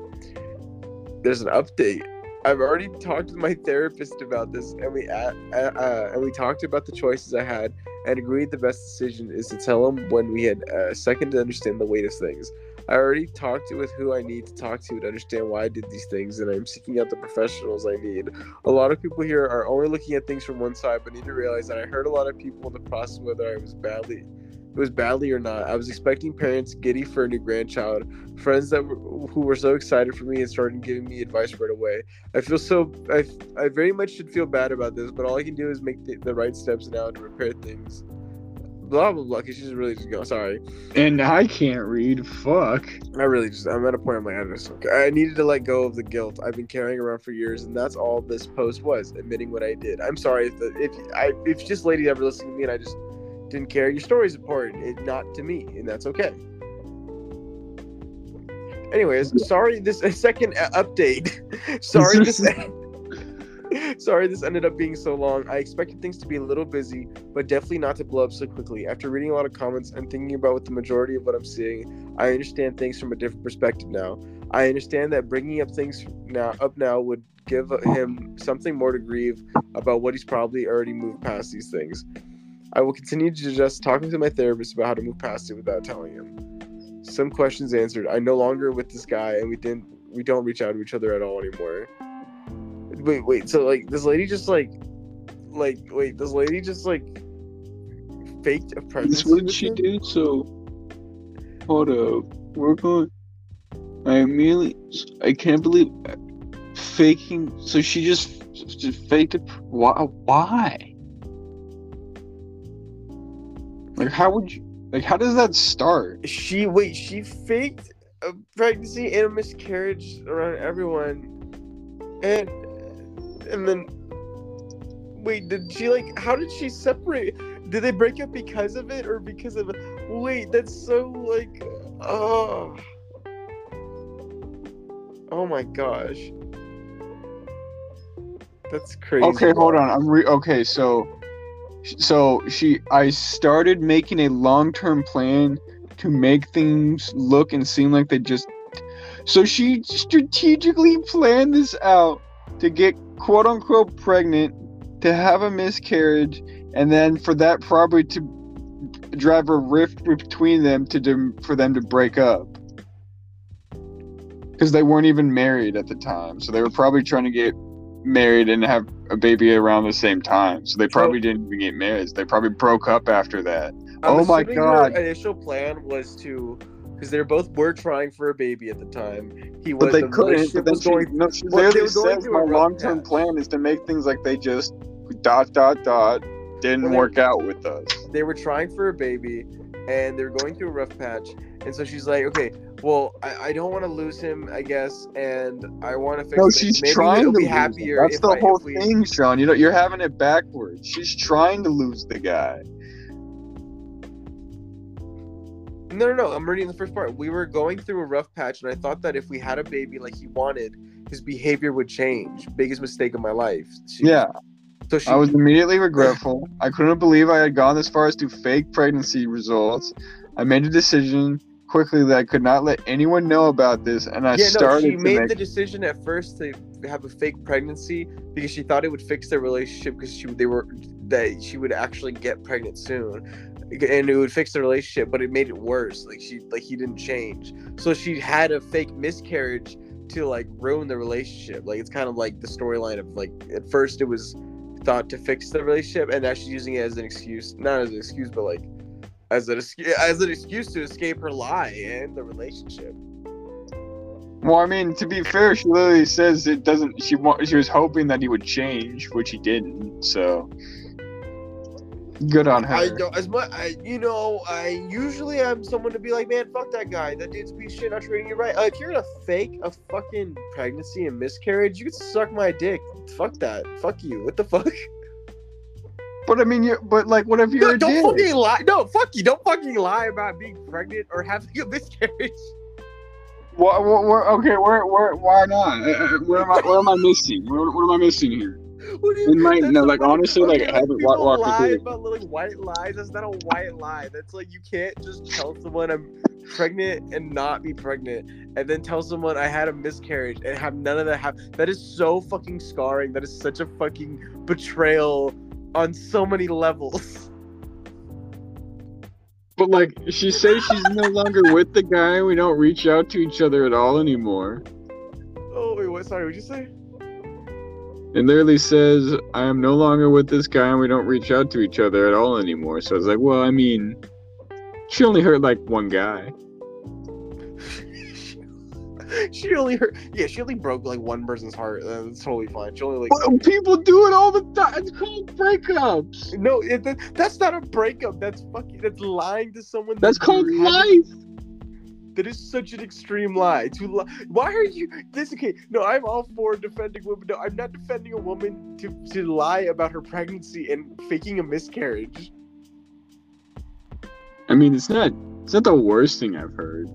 There's an update. I've already talked with my therapist about this, and we uh, uh, and we talked about the choices I had, and agreed the best decision is to tell him when we had a second to understand the weight of things. I already talked with who I need to talk to to understand why I did these things, and I'm seeking out the professionals I need. A lot of people here are only looking at things from one side, but need to realize that I hurt a lot of people in the process, whether I was badly, was badly or not. I was expecting parents giddy for a new grandchild, friends that were, who were so excited for me and started giving me advice right away. I feel so. I, I very much should feel bad about this, but all I can do is make the, the right steps now to repair things. Blah blah blah. Cause she's really just going. Sorry. And I can't read. Fuck. I really just. I'm at a point. I'm like, I just. Okay. I needed to let go of the guilt I've been carrying around for years, and that's all this post was. Admitting what I did. I'm sorry if the, if I if this lady ever listened to me and I just didn't care. Your story's important. It not to me, and that's okay. Anyways, sorry. This a second update. sorry this. Sorry this ended up being so long. I expected things to be a little busy, but definitely not to blow up so quickly. After reading a lot of comments and thinking about what the majority of what I'm seeing, I understand things from a different perspective now. I understand that bringing up things now up now would give him something more to grieve about what he's probably already moved past these things. I will continue to just talk with my therapist about how to move past it without telling him. Some questions answered. I'm no longer with this guy, and we didn't we don't reach out to each other at all anymore. Wait, wait, so, like, this lady just, like, like, wait, this lady just, like, faked a pregnancy? That's what she did, so, hold up, we're going, I immediately, I can't believe, faking, so she just, just faked it, why, why? Like, how would you, like, how does that start? She, wait, she faked a pregnancy and a miscarriage around everyone, and... And then, wait, did she, like, how did she separate? Did they break up because of it or because of, wait, that's so, like, oh. Oh my gosh. That's crazy. Okay, hold on. I'm re- okay, so, so she, I started making a long-term plan to make things look and seem like they just, so she strategically planned this out to get quote unquote pregnant, to have a miscarriage, and then for that probably to drive a rift between them to do, for them to break up. Because they weren't even married at the time. So they were probably trying to get married and have a baby around the same time. So they probably didn't even get married. They probably broke up after that. I'm oh my god. Her initial plan was to, because they both were trying for a baby at the time. He was, but they the couldn't. But then was she, going, no, she well, literally says my long-term patch. plan is to make things like they just dot dot dot didn't well, they, work out with us. They were trying for a baby, and they were going through a rough patch. And so she's like, okay, well, I, I don't want to lose him, I guess, and I want to fix. No, things. she's Maybe trying it'll to be lose happier. Him. That's the I, whole we... thing, Sean. You know, you're having it backwards. She's trying to lose the guy. No, no, no. I'm reading the first part. We were going through a rough patch, and I thought that if we had a baby like he wanted, his behavior would change. Biggest mistake of my life. She, yeah. So she, I was immediately regretful. I couldn't believe I had gone this far as to fake pregnancy results. I made a decision quickly that I could not let anyone know about this, and I yeah, started no, she to made make... the decision at first to have a fake pregnancy because she thought it would fix their relationship because she they were that she would actually get pregnant soon, and it would fix the relationship, but it made it worse. Like she like he didn't change, so she had a fake miscarriage to like ruin the relationship. Like it's kind of like the storyline of like at first it was thought to fix the relationship, and now she's using it as an excuse, not as an excuse, but like as an as an excuse to escape her lie and the relationship. Well, I mean, to be fair, she literally says it doesn't. She wa- she was hoping that he would change, which he didn't. So good on her. I don't as much. I you know I usually am someone to be like, man, fuck that guy. That dude's a piece of shit. Not treating you right. Uh, if you're gonna fake a fucking pregnancy and miscarriage, you can suck my dick. Fuck that. Fuck you. What the fuck? But I mean, you but like, what if you're no, a don't dick? fucking lie. No, fuck you. Don't fucking lie about being pregnant or having a miscarriage. What, what, what, okay, where, where, why not? Uh, where am I? Where am I missing? Where, what am I missing here? What do you In my, that's no, so like funny. honestly, Okay, like I haven't people walked lie through. about like white lies. That's not a white lie. That's like you can't just tell someone I'm pregnant and not be pregnant, and then tell someone I had a miscarriage and have none of that happen. That is so fucking scarring. That is such a fucking betrayal on so many levels. But like, she says she's no longer with the guy. We don't reach out to each other at all anymore. Oh wait, what? Sorry, what'd you say? It literally says, I am no longer with this guy and we don't reach out to each other at all anymore. So I was like, well, I mean, She only hurt like one guy. She only hurt. Yeah, she only broke like one person's heart. That's totally fine. She only like. Well, people do it all the time. It's called breakups. No, it, that, that's not a breakup. That's fucking. That's lying to someone. That's that called you haven't- life. That is such an extreme lie. To lie. Why are you this? Okay, no, I'm all for defending women. No, I'm not defending a woman to to lie about her pregnancy and faking a miscarriage. I mean, it's not. It's not the worst thing I've heard.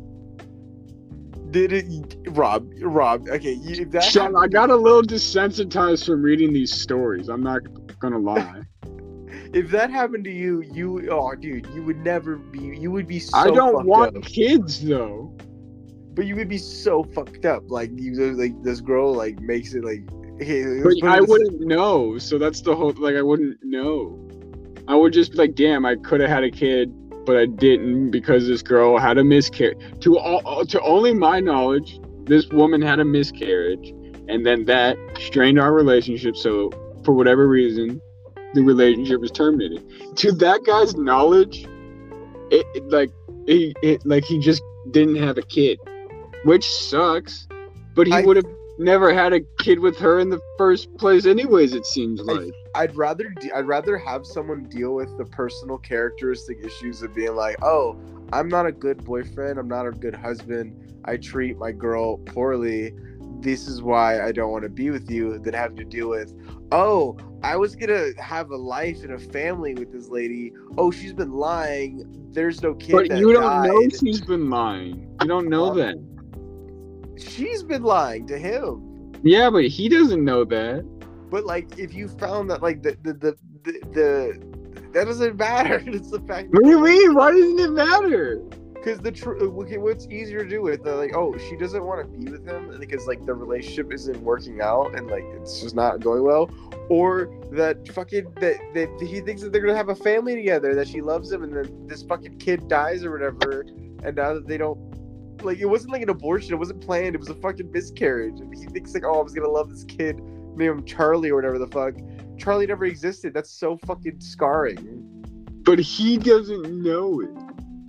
Did it, Rob? Rob, okay, you, if that. Sean, I got a little desensitized from reading these stories. I'm not gonna lie. If that happened to you, you oh dude, you would never be. You would be so. I don't fucked want up. kids though. But you would be so fucked up. Like you, like this girl, like makes it like. Hey, But let's put I this- wouldn't know, so that's the whole. Like, I wouldn't know. I would just be like, damn, I could have had a kid, but I didn't because this girl had a miscarriage. To all, to only my knowledge, this woman had a miscarriage, and then that strained our relationship. So for whatever reason, the relationship was terminated. To that guy's knowledge, it, it like he it like he just didn't have a kid, which sucks. But he I- would have never had a kid with her in the first place, anyways. It seems I- like. I'd rather de- I'd rather have someone deal with the personal characteristic issues of being like, oh, I'm not a good boyfriend, I'm not a good husband, I treat my girl poorly. This is why I don't want to be with you. Than having to deal with, oh, I was gonna have a life and a family with this lady. Oh, she's been lying. There's no kid. But that you don't died. know she's been lying. You don't know that. She's been lying to him. Yeah, but he doesn't know that. But like, if you found that, like the the the the, the that doesn't matter. It's the fact. What do you mean? Why doesn't it matter? Because the truth, okay, what's easier to do with? They're like, oh, she doesn't want to be with him because like the relationship isn't working out and like it's just not going well, or that fucking that that he thinks that they're gonna have a family together, that she loves him, and then this fucking kid dies or whatever, and now that they don't. Like, it wasn't like an abortion. It wasn't planned. It was a fucking miscarriage. And he thinks like, oh, I was gonna love this kid, name him Charlie or whatever the fuck. Charlie never existed. That's so fucking scarring. But he doesn't know it.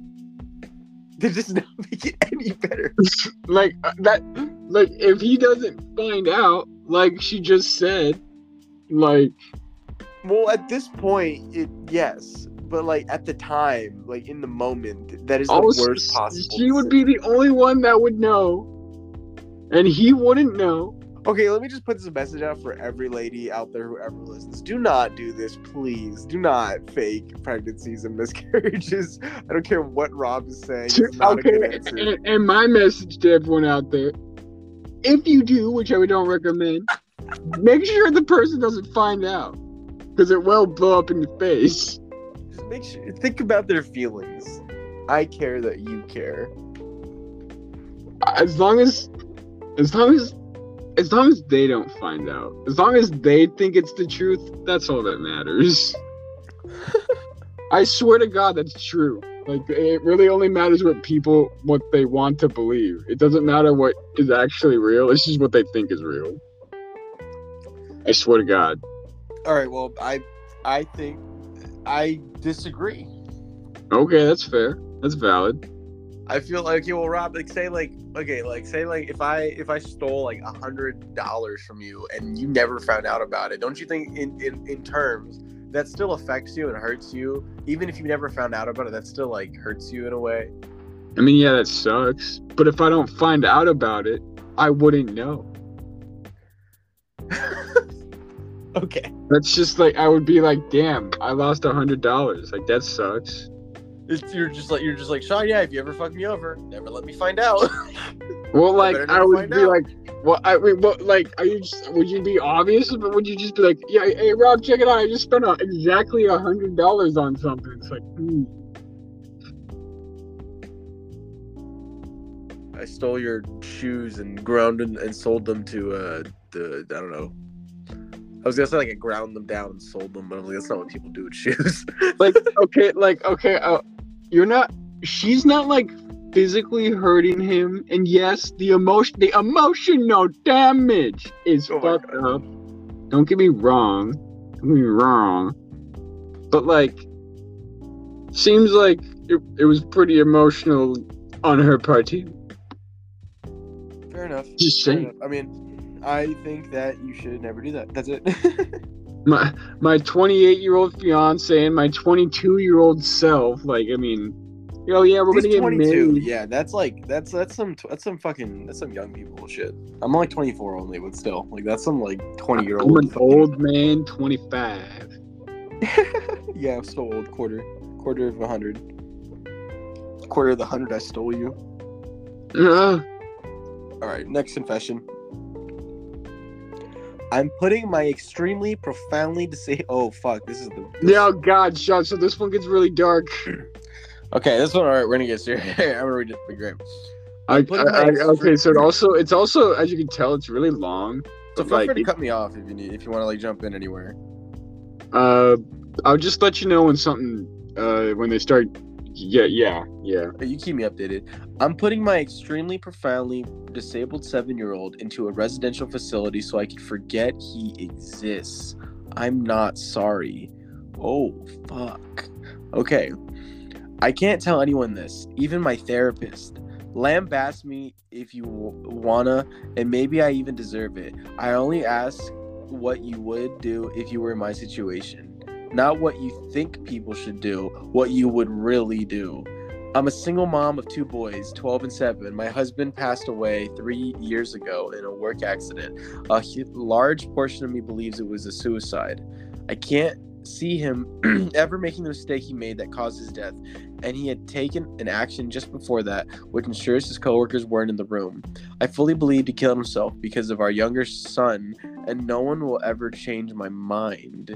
That does not make it any better. Like uh, that. Like if he doesn't find out, like she just said, like Well, at this point, it yes, but like at the time, like in the moment, that is the also, worst possible. she would be the only one that would know, and he wouldn't know. Okay, let me just put this message out for every lady out there who ever listens. Do not do this, please. Do not fake pregnancies and miscarriages. I don't care what Rob is saying. It's not a Okay, good answer. and, and my message to everyone out there: if you do, which I don't recommend, make sure the person doesn't find out, because it will blow up in your face. Just make sure, think about their feelings. I care that you care. As long as, as long as, as long as they don't find out, as long as they think it's the truth, that's all that matters. I swear to God, that's true. Like, it really only matters what people, what they want to believe. It doesn't matter what is actually real. It's just what they think is real. I swear to God. All right. Well, I, I think I disagree. Okay, that's fair. That's valid. I feel like, okay, well, Rob, like, say, like, okay, like, say, like, if I if I stole like a hundred dollars from you and you never found out about it, don't you think, in, in in terms, that still affects you and hurts you, even if you never found out about it? That still like hurts you in a way. I mean, yeah, that sucks. But if I don't find out about it, I wouldn't know. Okay, That's just like, I would be like, damn, I lost a hundred dollars. Like, that sucks. it's, you're just like you're just like Sean. Yeah, if you ever fuck me over, never let me find out. Well, like, better I not would find be out. like, well, I mean, what, like, are you just, would you be obvious, but would you just be like, yeah, hey, Rob, check it out, I just spent uh, exactly a hundred dollars on something. It's like, hmm. I stole your shoes and ground and, and sold them to uh the I don't know. I was gonna say like I ground them down and sold them, but I'm like, that's not what people do with shoes. Like, okay, like, okay, uh, you're not, she's not, like, physically hurting him, and yes, the emotion, the emotional damage is Oh my fucked up. Don't get me wrong. Don't get me wrong. But, like, seems like it, it was pretty emotional on her part too. Fair enough. Just Fair saying. enough. I mean, I think that you should never do that. That's it. My my twenty-eight year old fiance and my twenty-two year old self. Like, I mean, oh yeah, we're He's gonna get twenty-two. married. Yeah, that's like that's that's some that's some fucking that's some young people shit. I'm like twenty-four only, but still, like that's some like twenty year I'm old. an old man, twenty-five. Yeah, I'm still old. Quarter, quarter of a hundred. Quarter of the hundred I stole you. Uh, All right, next confession. I'm putting my extremely profoundly disabled. Oh fuck, this is the. This... yeah, oh God, shut. So this one gets really dark. Okay, this one. All right, we're gonna get serious. I'm gonna read it. Be great. I, I, I, okay, so it also it's also as you can tell it's really long. So feel like, free to it, cut me off if you need if you want to like jump in anywhere. Uh, I'll just let you know when something uh when they start. Yeah, yeah, yeah. You keep me updated. I'm putting my extremely profoundly disabled seven-year-old into a residential facility so I can forget he exists. I'm not sorry. Oh, fuck. Okay. I can't tell anyone this, even my therapist. Lambast me if you w- wanna, and maybe I even deserve it. I only ask what you would do if you were in my situation. Not what you think people should do, what you would really do. I'm a single mom of two boys, twelve and seven. My husband passed away three years ago in a work accident. A large portion of me believes it was a suicide. I can't see him ever making the mistake he made that caused his death, and he had taken an action just before that, which ensures his coworkers weren't in the room. I fully believed he killed himself because of our younger son, and no one will ever change my mind.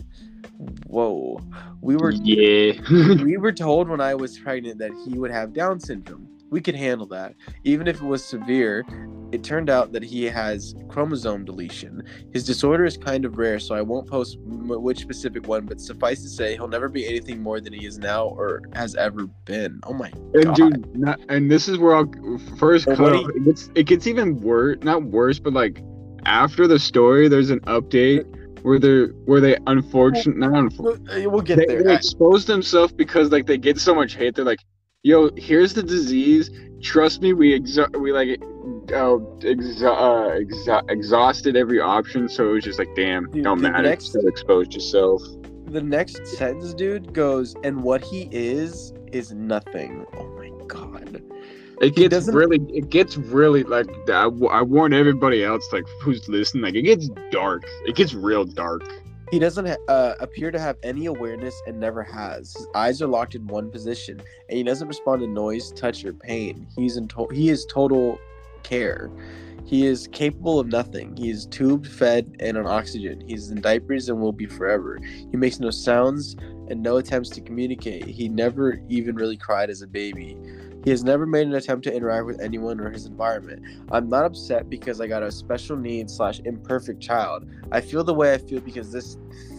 Whoa. We were yeah. we were told when I was pregnant that he would have Down syndrome. We could handle that. Even if it was severe, it turned out that he has chromosome deletion. His disorder is kind of rare, so I won't post m- which specific one, but suffice to say, he'll never be anything more than he is now or has ever been. Oh my and god. Dude, not, and this is where I'll first And cut what off. he- It gets, it gets even worse, not worse, but like after the story, there's an update where they're where they unfortunately not unfortunately We'll, we'll get they, there. they I- expose themselves because like they get so much hate. They're like, "Yo, here's the disease. Trust me, we exa- we like uh, exa- uh, exa- exhausted every option. So it was just like, damn, Dude, don't the matter. next- Still exposed yourself." the next sentence, dude, goes, and what he is is nothing. Oh my god. It He gets doesn't- really, it gets really like I, I warn everybody else like who's listening. Like it gets dark. It gets real dark. He doesn't ha- uh, appear to have any awareness and never has. His eyes are locked in one position, and he doesn't respond to noise, touch, or pain. He's in to- he is total care. He is capable of nothing. He is tubed, fed, and on oxygen. He's in diapers and will be forever. He makes no sounds and no attempts to communicate. He never even really cried as a baby. He has never made an attempt to interact with anyone or his environment. I'm not upset because I got a special needs slash imperfect child. I feel the way I feel because this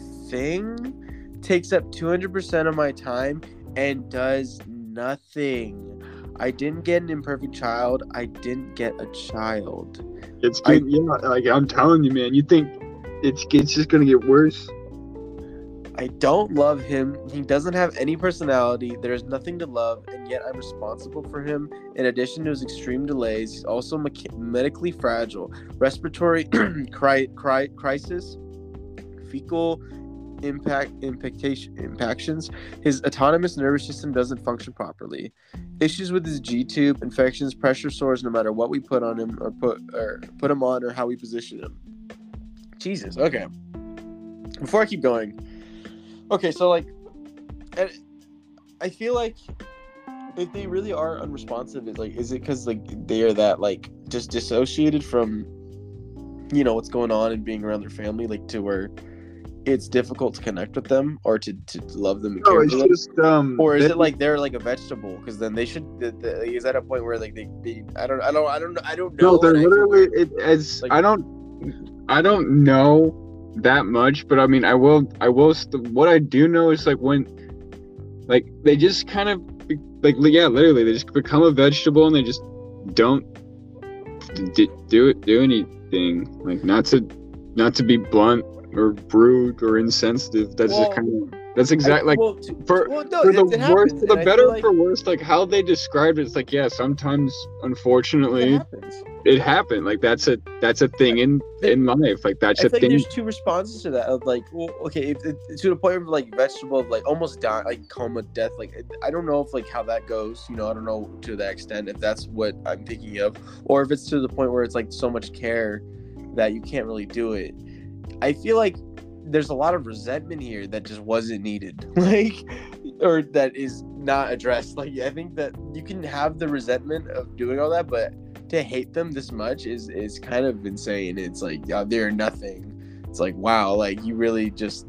thing takes up two hundred percent of my time and does nothing. I didn't get an imperfect child. I didn't get a child. It's I- good. Yeah, like I'm telling you, man. You think it's it's just gonna get worse? I don't love him. He doesn't have any personality. There's nothing to love, and yet I'm responsible for him. In addition to his extreme delays, he's also mecha- medically fragile. Respiratory cri- cri- crisis, fecal impact impactation impactions. His autonomous nervous system doesn't function properly. Issues with his G-tube, infections, pressure sores. No matter what we put on him or put or put him on or how we position him. Jesus. Okay. Before I keep going. Okay, so like, and I feel like if they really are unresponsive, is like, is it because like they are that like just dissociated from, you know, what's going on and being around their family, like to where it's difficult to connect with them or to, to love them and No, care it's for them, just um. or is they- it like they're like a vegetable? Because then they should. The, the, is that a point where like they, they I don't I don't I don't I don't know. No, they're and I feel literally. weird. It, it's Like- I don't. I don't know that much, but I mean, I will. I will. St- what I do know is like when, like they just kind of be- like yeah, literally they just become a vegetable and they just don't d- do it do anything. Like not to not to be blunt or rude or insensitive. That's Well, just kind of That's exactly like well, to, for well, no, for it, the it worst, happens, for the and I better, feel or like for worse. Like how they described it, it's like yeah, sometimes it unfortunately happens. it happened. Like that's a that's a thing in There, in life. Like that's I a feel like thing. there's two responses to that. Of like, well, okay, if, if, to the point of like vegetable, of like almost die, like coma, death. Like, I don't know if like how that goes. You know, I don't know to that extent if that's what I'm thinking of, or if it's to the point where it's like so much care that you can't really do it. I feel like there's a lot of resentment here that just wasn't needed, like, or that is not addressed. Like, I think that you can have the resentment of doing all that, but to hate them this much is is kind of insane. It's like uh, they're nothing. It's like, wow, like you really just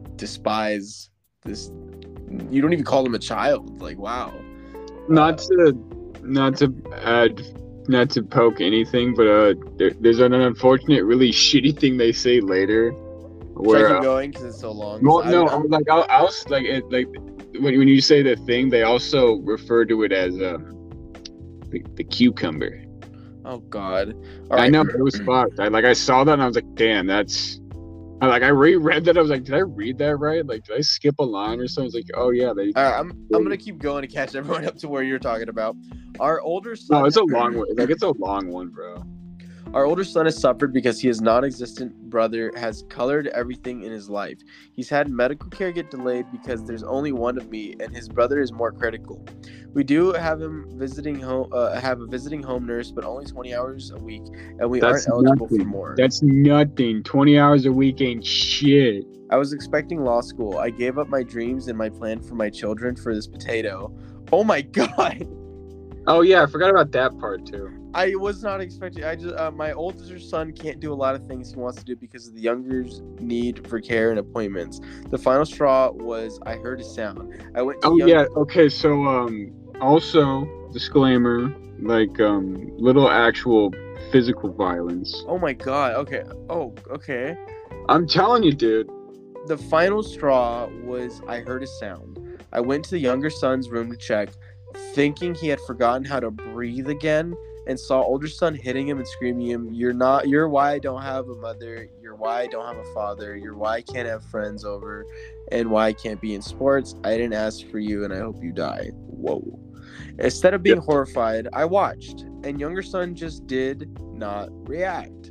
despise this. You don't even call them a child. Like, wow. Not Uh, to not to add not to poke anything, but uh, there, there's an unfortunate, really shitty thing they say later. should I Where keep uh, going because it's so long? 'Cause well, I'm, no, I'm like I'll, I'll like it like when when you say the thing, they also refer to it as um the, the cucumber. oh god. All I right. know it was fucked. I like I saw that and I was like, damn, that's. I like I reread that. I was like, did I read that right? Like, did I skip a line or something? It's like, oh yeah, they. All right, I'm I'm gonna keep going to catch everyone up to where you're talking about. Our older son. No, it's a long one. Like it's a long one, bro. Our older son has suffered because his non-existent brother has colored everything in his life. He's had medical care get delayed because there's only one of me, and his brother is more critical. We do have him visiting home, uh, have a visiting home nurse, but only twenty hours a week, and we That's aren't eligible nothing. for more. That's nothing. Twenty hours a week ain't shit. I was expecting law school. I gave up my dreams and my plan for my children for this potato. Oh my god! Oh yeah, I forgot about that part too. I was not expecting. I just uh, my older son can't do a lot of things he wants to do because of the younger's need for care and appointments. The final straw was I heard a sound. I went to Oh young- yeah, okay. So um, also disclaimer, like um, little actual physical violence. Oh my god. Okay. Oh, okay. I'm telling you, dude. The final straw was I heard a sound. I went to the younger son's room to check, thinking he had forgotten how to breathe again, and saw older son hitting him and screaming him, "You're not, you're why I don't have a mother, you're why I don't have a father, you're why I can't have friends over, and why I can't be in sports. I didn't ask for you and I hope you die." Whoa. Instead of being Yep. horrified, I watched, and younger son just did not react.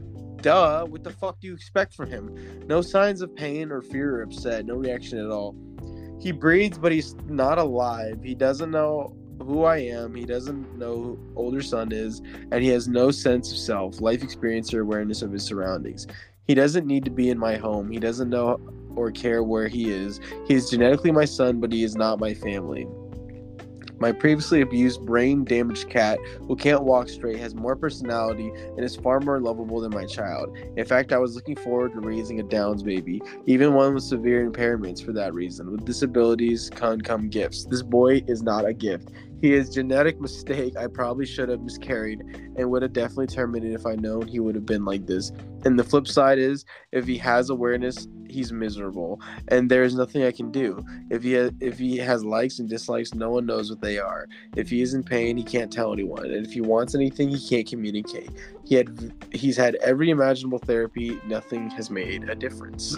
Duh, what the fuck do you expect from him? No signs of pain or fear or upset, no reaction at all. He breathes, but he's not alive. He doesn't know who I am. He doesn't know who older son is, and he has no sense of self, life experience, or awareness of his surroundings. He doesn't need to be in my home. He doesn't know or care where he is. He is genetically my son, but he is not my family. My previously abused, brain-damaged cat, who can't walk straight, has more personality and is far more lovable than my child. In fact, I was looking forward to raising a Downs baby, even one with severe impairments for that reason. With disabilities can come gifts. This boy is not a gift. He is genetic mistake. I probably should have miscarried and would have definitely terminated if I known he would have been like this. And the flip side is, if he has awareness, he's miserable, and there is nothing I can do. If he ha- if he has likes and dislikes, no one knows what they are. If he is in pain, he can't tell anyone, and if he wants anything, he can't communicate. He had he's had every imaginable therapy. Nothing has made a difference.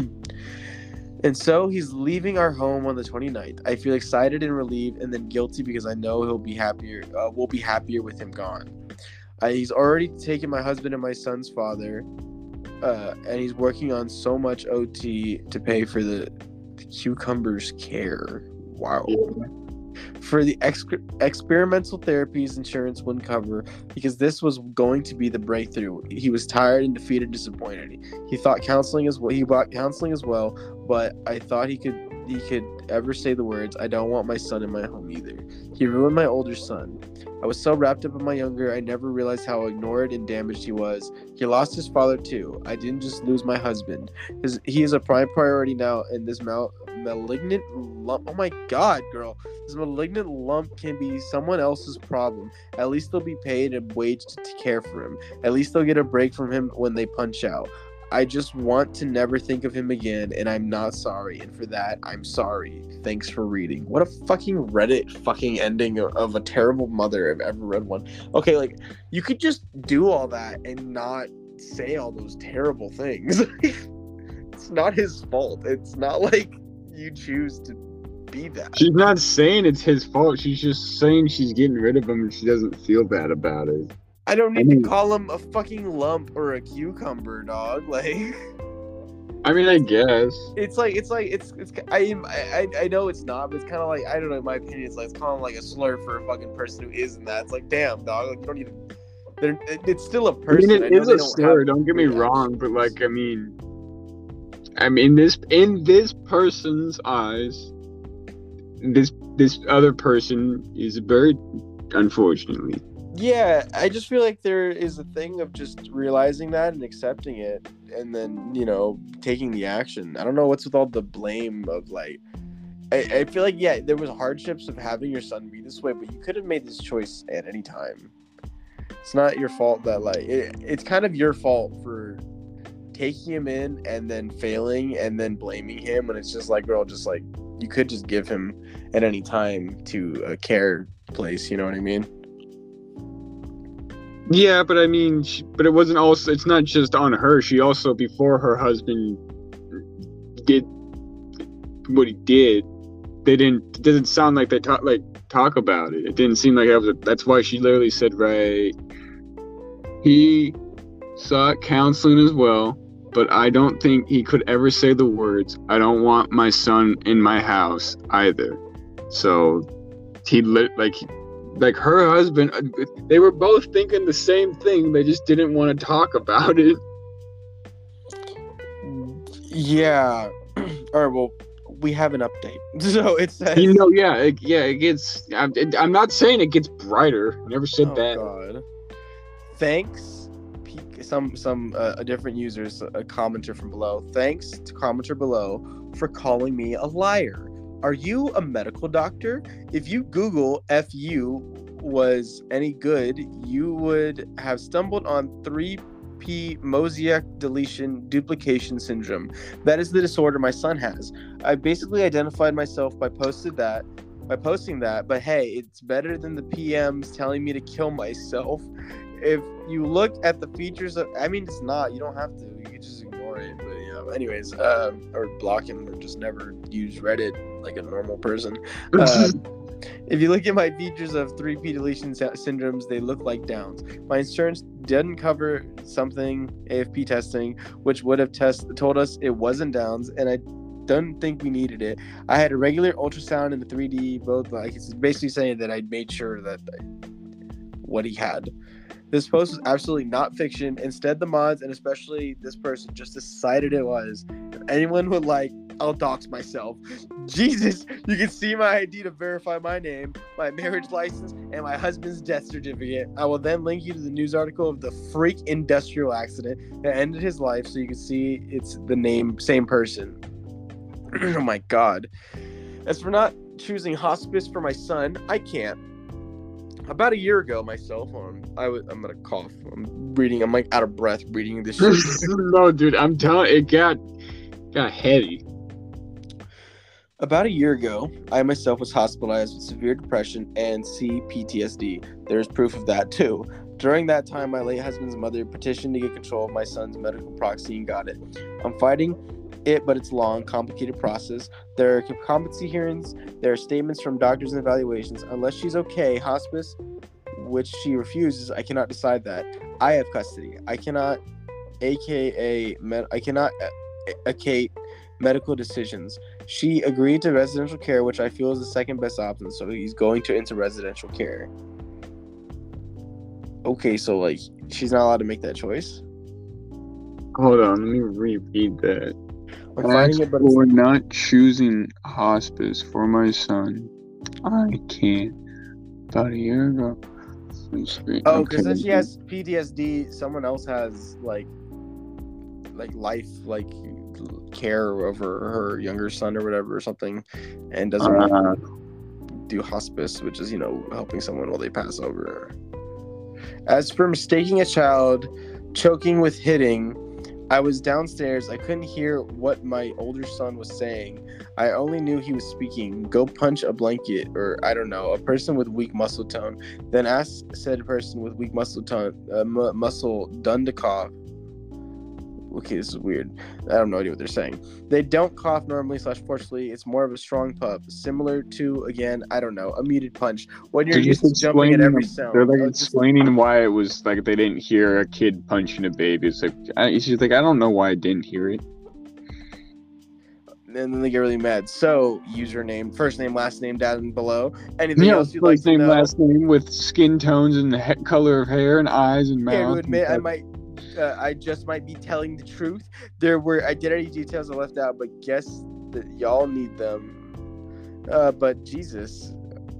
And so he's leaving our home on the twenty-ninth. I feel excited and relieved, and then guilty because I know he'll be happier. Uh, we'll be happier with him gone. Uh, he's already taken my husband and my son's father, uh, and he's working on so much O T to pay for the, the cucumber's care. Wow. For the ex- experimental therapies insurance wouldn't cover, because this was going to be the breakthrough. He was tired and defeated and disappointed. He thought counseling as well. He bought counseling as well, but I thought he could he could ever say the words, "I don't want my son in my home either." He ruined my older son. I was so wrapped up in my younger, I never realized how ignored and damaged he was. He lost his father too. I didn't just lose my husband. His, he is a prime priority now, and this mal- malignant lump, oh my god, girl. This malignant lump can be someone else's problem. At least they'll be paid a wage to, to care for him. At least they'll get a break from him when they punch out. I just want to never think of him again, and I'm not sorry, and for that, I'm sorry. Thanks for reading. What a fucking Reddit fucking ending of, of a terrible mother I've ever read one. Okay, like, you could just do all that and not say all those terrible things. It's not his fault. It's not like you choose to be that? She's not saying it's his fault. She's just saying she's getting rid of him and she doesn't feel bad about it. I don't need I mean, to call him a fucking lump or a cucumber, dog. Like, I mean, I guess. it's like it's like it's it's. I I I know it's not, but it's kind of like, I don't know. In my opinion, it's like it's calling like a slur for a fucking person who isn't that. It's like, damn, dog. Like, you don't need to. They're, it's still a I person. mean, I it know is they a don't slur. have Don't get me reactions. wrong, but like, I mean, I mean, this in this person's eyes, this this other person is buried, unfortunately. Yeah, I just feel like there is a thing of just realizing that and accepting it, and then, you know, taking the action. I don't know what's with all the blame of like. I, I feel like, yeah, there was hardships of having your son be this way, but you could have made this choice at any time. It's not your fault that like it, it's kind of your fault for taking him in and then failing and then blaming him when it's just like, girl, just like, you could just give him at any time to a care place. You know what I mean? Yeah, but I mean, she, but it wasn't also. It's not just on her. She also, before her husband did what he did, they didn't. It doesn't sound like they talk like talk about it. It didn't seem like that was. A, that's why she literally said, "Right, he sought counseling as well, but I don't think he could ever say the words, 'I don't want my son in my house' either." So he lit like. Like her husband, they were both thinking the same thing. They just didn't want to talk about it. Yeah. All right. Well, we have an update. So it says. You know, yeah, it, yeah. It gets. I'm, it, I'm not saying it gets brighter. I never said Oh that. God. Thanks. Some some uh, a different users, a commenter from below. Thanks to commenter below for calling me a liar. Are you a medical doctor? If you Google F U was any good, you would have stumbled on three P mosaic deletion duplication syndrome. That is the disorder my son has. I basically identified myself by posted that, by posting that, but hey, it's better than the P Ms telling me to kill myself. If you look at the features of, I mean, it's not, you don't have to, you can just ignore it, but you know, anyways, um, or block him, or just never use Reddit like a normal person. Um, if you look at my features of three P deletion sy- syndromes, they look like Downs. My insurance didn't cover something, A F P testing, which would have test told us it wasn't Downs, and I don't think we needed it. I had a regular ultrasound and the three D, both. Like, it's basically saying that I made sure that I, what he had. This post was absolutely not fiction. Instead, the mods, and especially this person, just decided it was. If anyone would like, I'll dox myself. Jesus, you can see my I D to verify my name, my marriage license, and my husband's death certificate. I will then link you to the news article of the freak industrial accident that ended his life, so you can see it's the name, same person. Oh my God. As for not choosing hospice for my son, I can't. About a year ago, myself, um, I was, I'm gonna cough. I'm reading, I'm like out of breath reading this shit. No, dude, I'm telling it got got heavy. About a year ago, I myself was hospitalized with severe depression and C P T S D. There's proof of that too. During that time, my late husband's mother petitioned to get control of my son's medical proxy and got it. I'm fighting it, but it's a long, complicated process. There are competency hearings, there are statements from doctors and evaluations. Unless she's okay, hospice, which she refuses, I cannot decide that. I have custody. I cannot, aka, med- I cannot, acate medical decisions. She agreed to residential care, which I feel is the second best option, so he's going to into residential care. Okay, so like, she's not allowed to make that choice? Hold on, let me reread that. I'm finding it, but it's for not choosing hospice for my son, I can't. About a year ago. oh, because then she has P T S D. Someone else has like, like life, like care over her younger son or whatever or something, and doesn't uh, want to do hospice, which is, you know, helping someone while they pass over. As for mistaking a child, choking with hitting, I was downstairs. I couldn't hear what my older son was saying. I only knew he was speaking. Go punch a blanket, or I don't know, a person with weak muscle tone. Then ask said person with weak muscle tone, uh, m- muscle done to cough. okay, this is weird. I have no idea what they're saying. They don't cough normally slash forcefully. It's more of a strong pup, similar to, again, I don't know, a muted punch. When you're They're used just to jumping at every explaining. sound. They're like Oh, just- explaining why it was like they didn't hear a kid punching a baby. It's like I, she's like I don't know why I didn't hear it. and then they get really mad. So, username, first name, last name down below. Anything Yeah, else you'd first like name, to know? last name with skin tones and he- color of hair and eyes and mouth. Care to and admit, I stuff. might, uh, I just might be telling the truth. There were identity details I left out, but guess that y'all need them. Uh, but Jesus.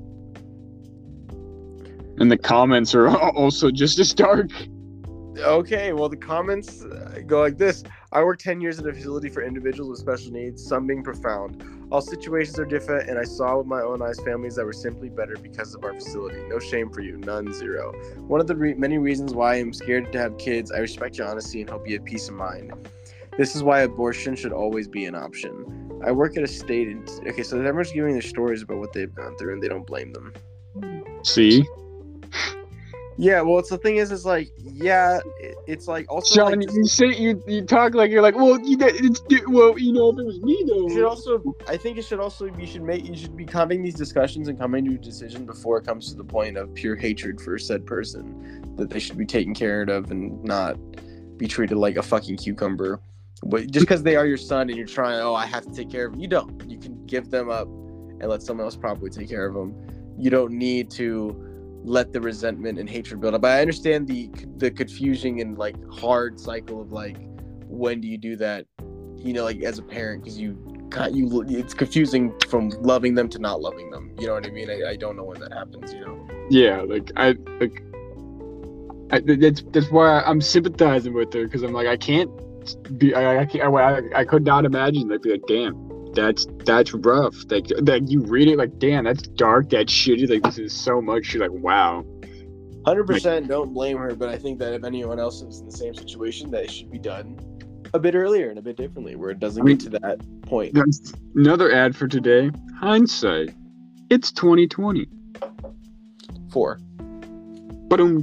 And the comments are also just as dark. Okay, well, the comments uh, go like this. I worked ten years at a facility for individuals with special needs, some being profound. All situations are different, and I saw with my own eyes families that were simply better because of our facility. No shame for you, none, zero. One of the re- many reasons why I'm scared to have kids, I respect your honesty and hope you have peace of mind. This is why abortion should always be an option. I work at a state, and okay, so everyone's giving their stories about what they've gone through, and they don't blame them. See, Yeah, well, it's the thing is, it's like, yeah, it, it's like also Sean, like, just- you say you you talk like you're like, well, you it's well, you know, if it was me though. You should also, I think it should also, you should make, you should be having these discussions and coming to a decision before it comes to the point of pure hatred for said person, that they should be taken care of and not be treated like a fucking cucumber. But just because they are your son and you're trying, oh, I have to take care of them, you don't. You can give them up and let someone else probably take care of them. You don't need to let the resentment and hatred build up. But I understand the the confusing and like hard cycle of like, when do you do that? You know, like as a parent, because you can't, you it's confusing from loving them to not loving them. You know what I mean? I, I don't know when that happens. You know? Yeah, like I like. I, that's that's why I'm sympathizing with her, because I'm like I can't be I I, can't, I I could not imagine like be like damn. That's that's rough. Like, like you read it like, damn, that's dark, that's shitty. Like this is so much. You're like, wow. one hundred percent don't blame her, but I think that if anyone else is in the same situation, that it should be done a bit earlier and a bit differently, where it doesn't I mean, get to that point. That's another ad for today. Hindsight. It's twenty twenty. Four. But um,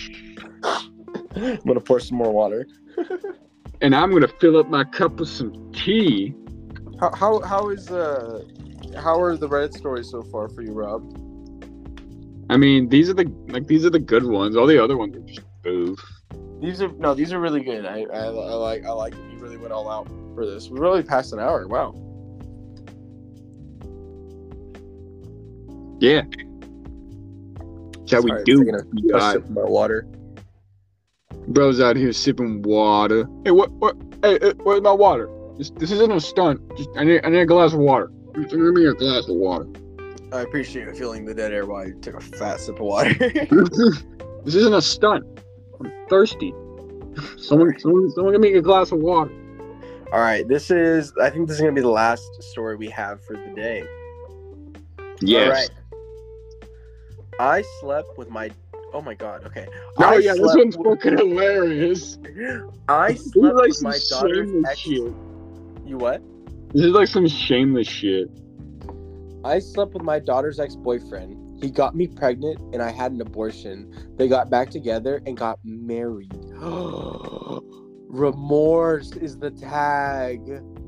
I'm gonna pour some more water. and I'm gonna fill up my cup with some tea. How how how is uh how are the Reddit stories so far for you, Rob? I mean, these are the like these are the good ones. All the other ones are just boof. These are no, these are really good. I, I, I like I like it. You really went all out for this. We're really past an hour. Wow. Yeah. Shall Sorry, we I'm do? taking a, a God. sip of my water. Bro's out here sipping water. Hey, what? What? Hey, hey where's my water? This, this isn't a stunt. Just I need I need a glass of water. Give me a glass of water. I appreciate you feeling the dead air while you took a fat sip of water. This isn't a stunt. I'm thirsty. Someone, someone, someone give me a glass of water. All right, this is. I think this is gonna be the last story we have for the day. Yes. All right. I slept with my. Oh my god. Okay. Oh I yeah, this slept one's with- fucking hilarious. I This is slept like with some my daughter's shameless ex. shit. You what? This is like some shameless shit. I slept with my daughter's ex-boyfriend. He got me pregnant and I had an abortion. They got back together and got married. Remorse is the tag.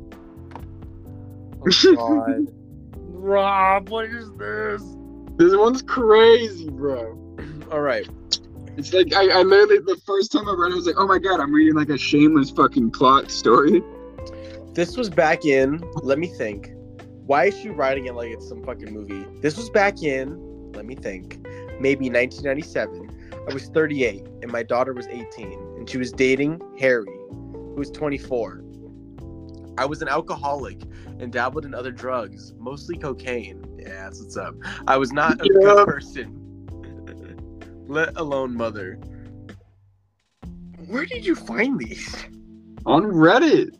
Oh god. Rob, what is this? This one's crazy, bro. All right. It's like I, I literally the first time I read it, I was like, oh my god, I'm reading like a shameless fucking plot story. This was back in, let me think. Why is she writing it like it's some fucking movie? This was back in, let me think, maybe nineteen ninety-seven. I was thirty-eight and my daughter was eighteen and she was dating Harry, who was twenty-four. I was an alcoholic and dabbled in other drugs, mostly cocaine. Yeah, that's what's up. I was not a Yeah. good person, let alone mother. Where did you find these? On Reddit.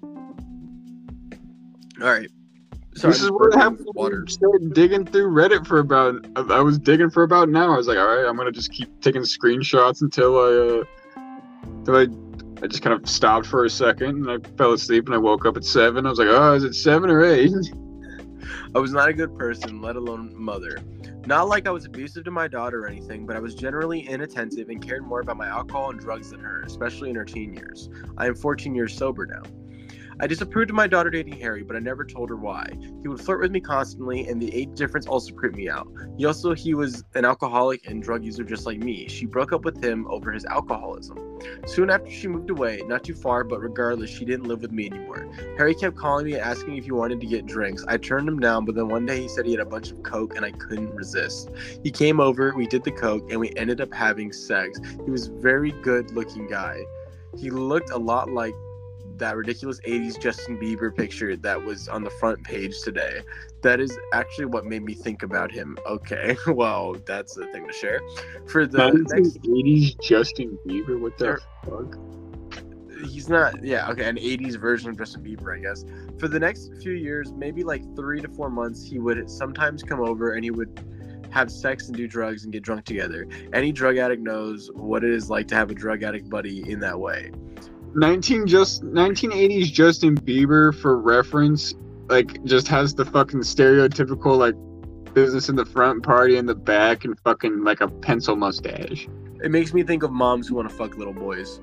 All right. Sorry, This I'm is what burping happened. with water. I started digging through Reddit for about. I was digging for about an hour. I was like, all right, I'm gonna just keep taking screenshots until I, uh, until I, I just kind of stopped for a second and I fell asleep and I woke up at seven. I was like, oh, is it seven or eight? I was not a good person, let alone mother. Not like I was abusive to my daughter or anything, but I was generally inattentive and cared more about my alcohol and drugs than her, especially in her teen years. I am fourteen years sober now. I disapproved of my daughter dating Harry, but I never told her why. He would flirt with me constantly, and the age difference also creeped me out. He also, he was an alcoholic and drug user just like me. She broke up with him over his alcoholism. Soon after she moved away, not too far, but regardless, she didn't live with me anymore. Harry kept calling me and asking if he wanted to get drinks. I turned him down, but then one day he said he had a bunch of coke and I couldn't resist. He came over, we did the coke, and we ended up having sex. He was a very good looking guy. He looked a lot like that ridiculous eighties Justin Bieber picture that was on the front page today. That is actually what made me think about him. Okay, well, that's the thing to share. For the next eighties Justin Bieber, what the there, fuck? He's not, yeah, okay, an eighties version of Justin Bieber, I guess. For the next few years, maybe like three to four months, he would sometimes come over and he would have sex and do drugs and get drunk together. Any drug addict knows what it is like to have a drug addict buddy in that way. nineteen just nineteen eighties Justin Bieber, for reference, like just has the fucking stereotypical like business in the front, party in the back, and fucking like a pencil mustache. It makes me think of moms who want to fuck little boys.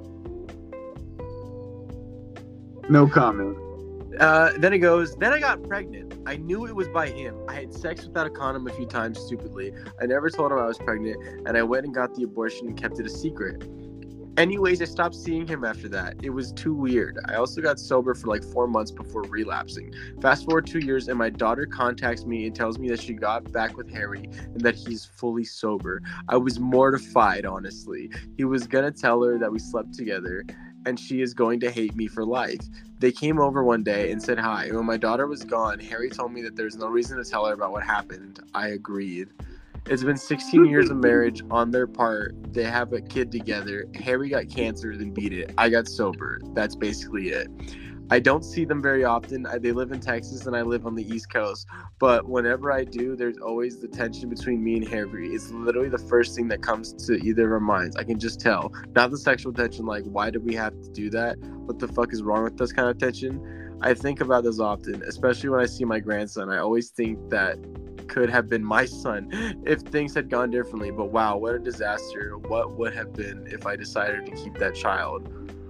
No comment. Uh, then it goes, then I got pregnant. I knew it was by him. I had sex without a condom a few times stupidly. I never told him I was pregnant, and I went and got the abortion and kept it a secret. Anyways, I stopped seeing him after that. It was too weird. I also got sober for like four months before relapsing. Fast forward two years and my daughter contacts me and tells me that she got back with Harry and that he's fully sober. I was mortified, honestly. He was gonna tell her that we slept together and she is going to hate me for life. They came over one day and said hi. And when my daughter was gone, Harry told me that there's no reason to tell her about what happened. I agreed. It's been sixteen years of marriage on their part. They have a kid together. Harry got cancer, then beat it. I got sober. That's basically it. I don't see them very often. I, they live in Texas and I live on the East Coast. But whenever I do, there's always the tension between me and Harry. It's literally the first thing that comes to either of our minds. I can just tell. Not the sexual tension, like, why do we have to do that? What the fuck is wrong with this kind of tension? I think about this often, especially when I see my grandson. I always think that could have been my son if things had gone differently, but wow, what a disaster. What would have been if I decided to keep that child?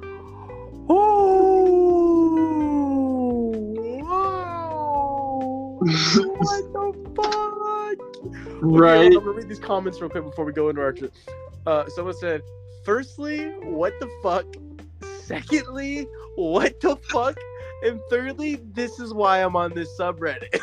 Oh, wow. What the fuck? Right. Okay, I'm gonna read these comments real quick before we go into our trip. Uh, someone said, firstly, what the fuck? Secondly, what the fuck? And thirdly, this is why I'm on this subreddit.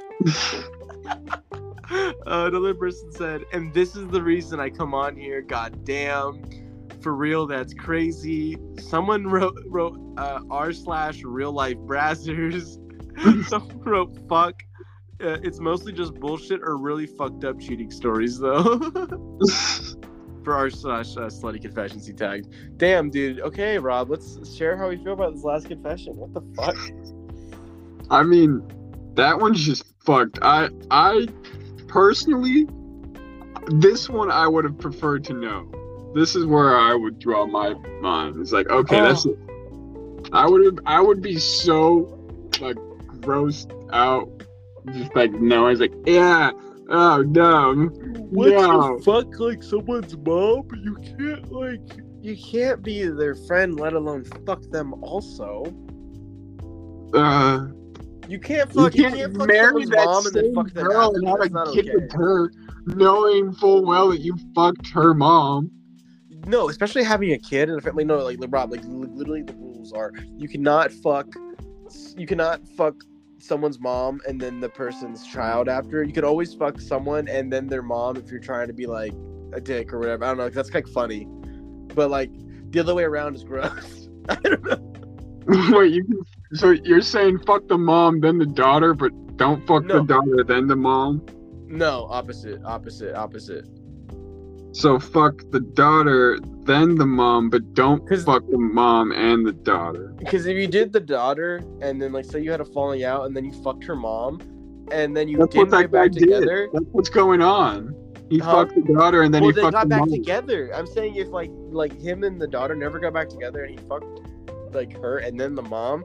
uh, another person said, and this is the reason I come on here. God damn, for real, that's crazy. Someone wrote wrote uh, r slash real life brazzers. Someone wrote fuck. Uh, it's mostly just bullshit or really fucked up cheating stories though. For r slash uh, slutty confessions he tagged. Damn, dude. Okay, Rob, let's share how we feel about this last confession. What the fuck? I mean, that one's just fucked. I I personally, this one I would have preferred to know. This is where I would draw my line. It's like, okay, oh. that's it. I would have, I would be so like grossed out, just like no. I was like, yeah, oh no, what no. the fuck, like someone's mom? You can't like, you can't be their friend, let alone fuck them also. Uh. You can't fuck. You can't, you can't fuck marry that mom and then fuck girl and have a kid okay. with her, knowing full well that you fucked her mom. No, especially having a kid and a family. No, like Rob, like literally the rules are you cannot fuck. You cannot fuck someone's mom and then the person's child after. You could always fuck someone and then their mom if you're trying to be like a dick or whatever. I don't know. That's kind of funny, but like the other way around is gross. I don't know. Wait, you can. So you're saying fuck the mom, then the daughter, but don't fuck no. the daughter, then the mom? No, opposite, opposite, opposite. So fuck the daughter, then the mom, but don't fuck the mom and the daughter. Because if you did the daughter, and then like say you had a falling out, and then you fucked her mom, and then you That's didn't get back did. together. That's what's going on. He huh? fucked the daughter, and then well, he fucked got the back mom. together. I'm saying if like like him and the daughter never got back together, and he fucked like her and then the mom.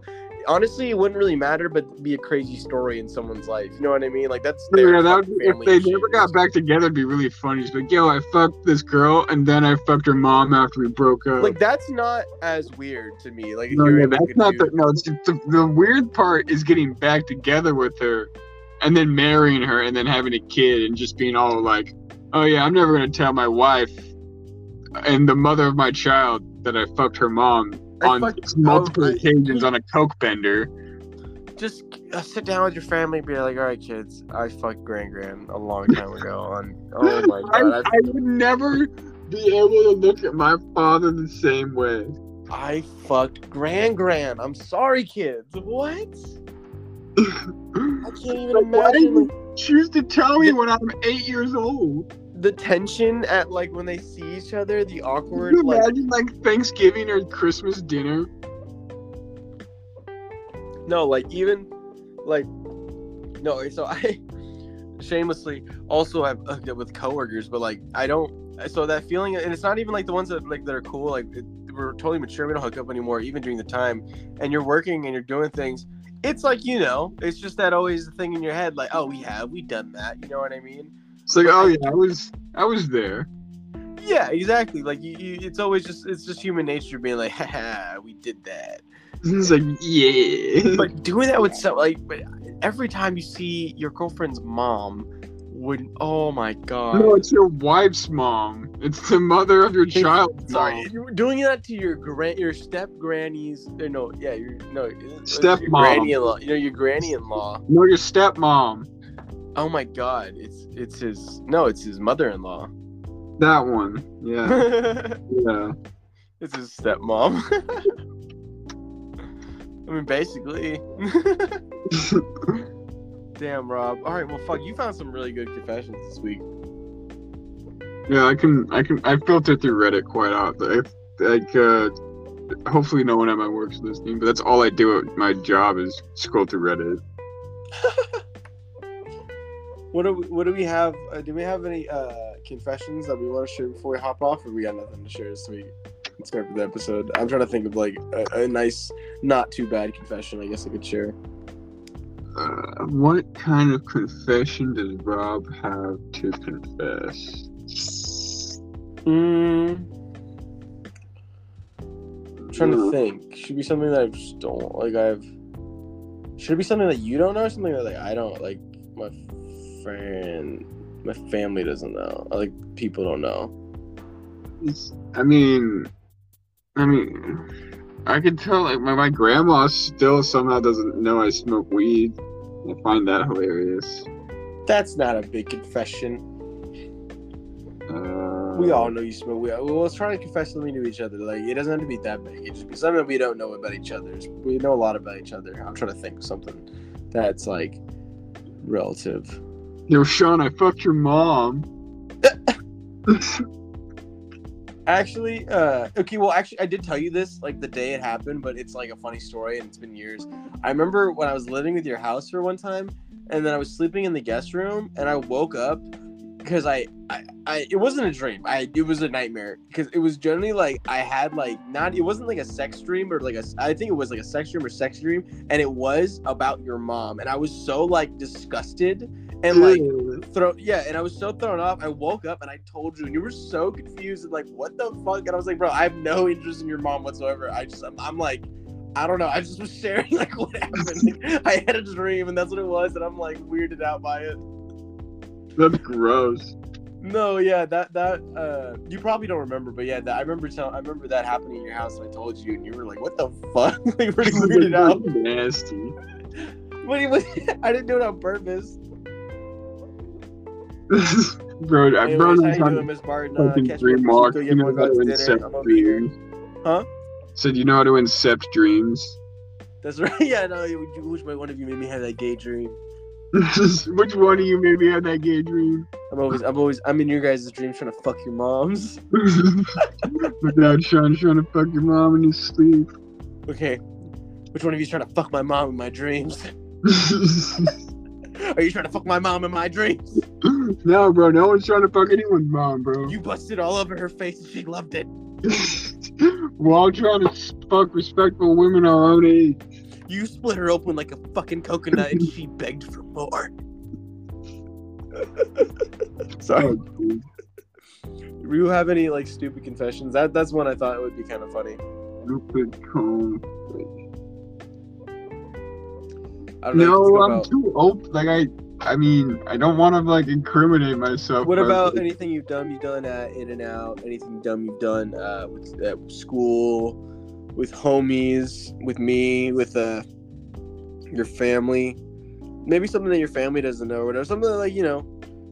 honestly, it wouldn't really matter, but it'd be a crazy story in someone's life. You know what I mean? Like that's Yeah, their that fucking would, if family they shit. never got back together, it'd be really funny. It's like, yo, I fucked this girl, and then I fucked her mom after we broke up. Like that's not as weird to me. Like if no, you're no, able that's to not do, the no. It's the, the weird part is getting back together with her, and then marrying her, and then having a kid, and just being all like, oh yeah, I'm never gonna tell my wife and the mother of my child that I fucked her mom I on fucked- multiple oh, I- occasions on a coke bender. just uh, sit down with your family and be like, all right, kids, I fucked Gran Gran a long time ago. On oh my I, god, I would never be able to look at my father the same way. I, I fucked Gran Gran. I'm sorry, kids. What? I can't even Like, why imagine. do Like, you choose to tell me when I'm eight years old? the tension at like when they see each other, the awkward Can you like imagine like Thanksgiving or Christmas dinner? no, like even like no. So I shamelessly also have hooked up with coworkers, but like I don't. So that feeling, and it's not even like the ones that like that are cool. Like it, we're totally mature. We don't hook up anymore, even during the time. And you're working and you're doing things. It's like, you know, it's just that always thing in your head, like, oh, we have, we done that. You know what I mean? It's like, But oh I- yeah, I was, I was there. Yeah, exactly. Like you, you, it's always just, it's just human nature being like, haha, we did that. It's like, yeah. But doing that with some, like, but every time you see your girlfriend's mom, would, oh my god. No, it's your wife's mom. It's the mother of your child's Sorry, mom. you're doing that to your grand, your step granny's. uh, No, yeah, your no Stepmom. your granny-in-law. You know, your granny-in-law. No, your stepmom. Oh my god, it's it's his. No, it's his mother-in-law. That one. Yeah. Yeah. It's his stepmom. I mean, basically. Damn, Rob. All right, well, fuck. You found some really good confessions this week. Yeah, I can, I can, I filter through Reddit quite often. I, like, uh, hopefully no one at my work's listening, but that's all I do at my job is scroll through Reddit. What do we, what do we have? Uh, do we have any uh, confessions that we want to share before we hop off, or we got nothing to share this week? Let's start with the episode. I'm trying to think of like a, a nice, not too bad confession. I guess I could share. Uh, what kind of confession does Rob have to confess? Mm. I'm trying to think. Should be something that I just don't like. I've. Should it be something that you don't know, or something that like I don't like? My friend, my family doesn't know. Like people don't know. It's, I mean, I mean, I can tell like my, my grandma still somehow doesn't know I smoke weed. I find that hilarious. That's not a big confession. Uh, We all know you smoke weed. Well, let's try to confess something to each other. Like it doesn't have to be that big. It just be something we don't know about each other. We know a lot about each other. I'm trying to think of something that's like relative. Yo, Sean, I fucked your mom. Actually, uh, okay, well, actually, I did tell you this like the day it happened, but it's like a funny story and it's been years. I remember when I was living with your house for one time, and then I was sleeping in the guest room, and I woke up because I, I, I, it wasn't a dream. I, it was a nightmare because it was generally like I had like not, it wasn't like a sex dream or like a, I think it was like a sex dream or sex dream, and it was about your mom, and I was so like disgusted. And like throw yeah, and I was so thrown off. I woke up and I told you, and you were so confused and like, what the fuck? And I was like, bro, I have no interest in your mom whatsoever. I just, I'm, I'm like, I don't know. I just was sharing like what happened. Like, I had a dream, and that's what it was, and I'm like weirded out by it. That's gross. No, yeah, that that uh, you probably don't remember, but yeah, that I remember telling, I remember that happening in your house, and I told you, and you were like, what the fuck? Like, pretty weirded out. Nasty. What do you? I didn't do it on purpose. Bro, I Anyways, bro, how I'm you trying doing, to Miss Barton? Uh, fucking catch me dream up walk. Chico, You yeah, know we're how about to to dinner. incept I'm over here. dreams. Huh? Said, you know how to incept dreams. That's right. Yeah, no. Which one of you made me have that gay dream? Which one of you made me have that gay dream? I'm always, I'm always, I'm in your guys' dreams trying to fuck your moms. My dad trying, trying to fuck your mom in his sleep. Okay, which one of you is trying to fuck my mom in my dreams? Are you trying to fuck my mom in my dreams? No, bro, no one's trying to fuck anyone's mom, bro. You busted all over her face and she loved it. We're all trying to fuck respectful women our own age. You split her open like a fucking coconut, and she begged for more. Sorry. Oh, dude. Do you have any like stupid confessions? That that's one I thought would be kind of funny. Stupid confession. I don't know. No, I'm about... too open. Like I, I mean, I don't want to like incriminate myself. What about but... anything you've done? You've done at In and Out. Anything dumb you've done uh, with at school, with homies, with me, with uh, your family? Maybe something that your family doesn't know, or whatever. Something like you know.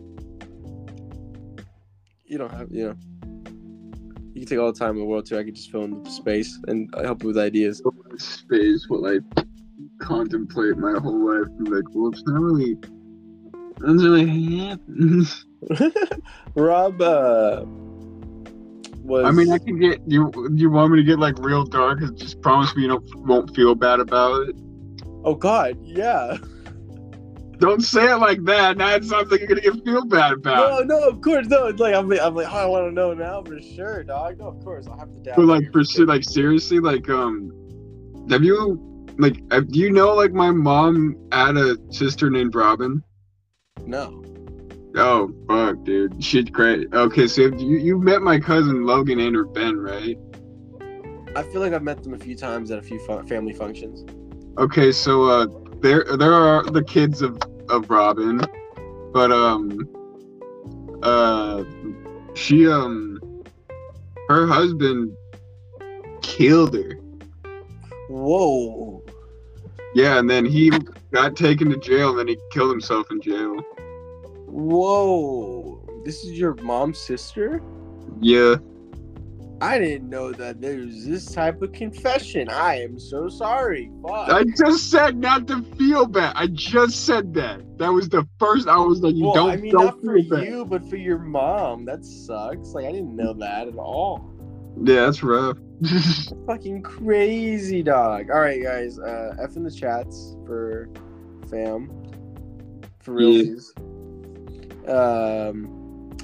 You don't have, you know. You can take all the time in the world too. I could just fill in the space and help you with ideas. Space will I contemplate my whole life and be like, well, it's not really, that's really happened. Rob, uh, was. I mean, I can get you. You want me to get like real dark? And just promise me you don't won't feel bad about it. Oh God, yeah. Don't say it like that. Now it's something you're gonna get feel bad about. No, no, of course, no. It's like I'm, like, I'm like, oh, I want to know now for sure, dog. No, of course, I'll have to doubt. But like, for sure, like seriously, like, um, have you, like, have, do you know, like, my mom had a sister named Robin? No. Oh fuck, dude, shit, great. Okay, so you you met my cousin Logan and her Ben, right? I feel like I've met them a few times at a few fun- family functions. Okay, so uh, there there are the kids of. of Robin, but um uh she um her husband killed her. Whoa. Yeah, and then he got taken to jail, and then he killed himself in jail. Whoa. This is your mom's sister? Yeah. I didn't know that there's this type of confession. I am so sorry. Fuck. I just said not to feel bad. I just said that. That was the first. I was like, you well, don't. I mean, don't not for feel bad. you, but for your mom. That sucks. Like, I didn't know that at all. Yeah, that's rough. That's fucking crazy, dog. All right, guys. Uh, F in the chats for fam. For realsies. Yeah. Um.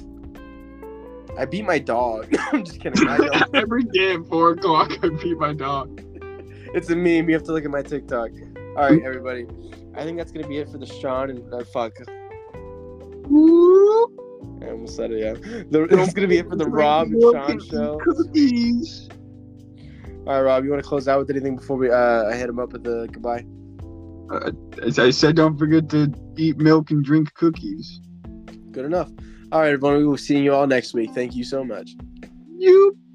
I beat my dog. I'm just kidding. I don't. Every day at four o'clock, I beat my dog. It's a meme. You have to look at my TikTok. All right, everybody. I think that's gonna be it for the Sean and uh, fuck. I almost said it. Yeah. The, it's gonna be it for the Rob and Sean show. Cookies. All right, Rob. You want to close out with anything before we uh I hit him up with the goodbye? Uh, as I said, don't forget to eat milk and drink cookies. Good enough. All right, everyone. We will see you all next week. Thank you so much. You.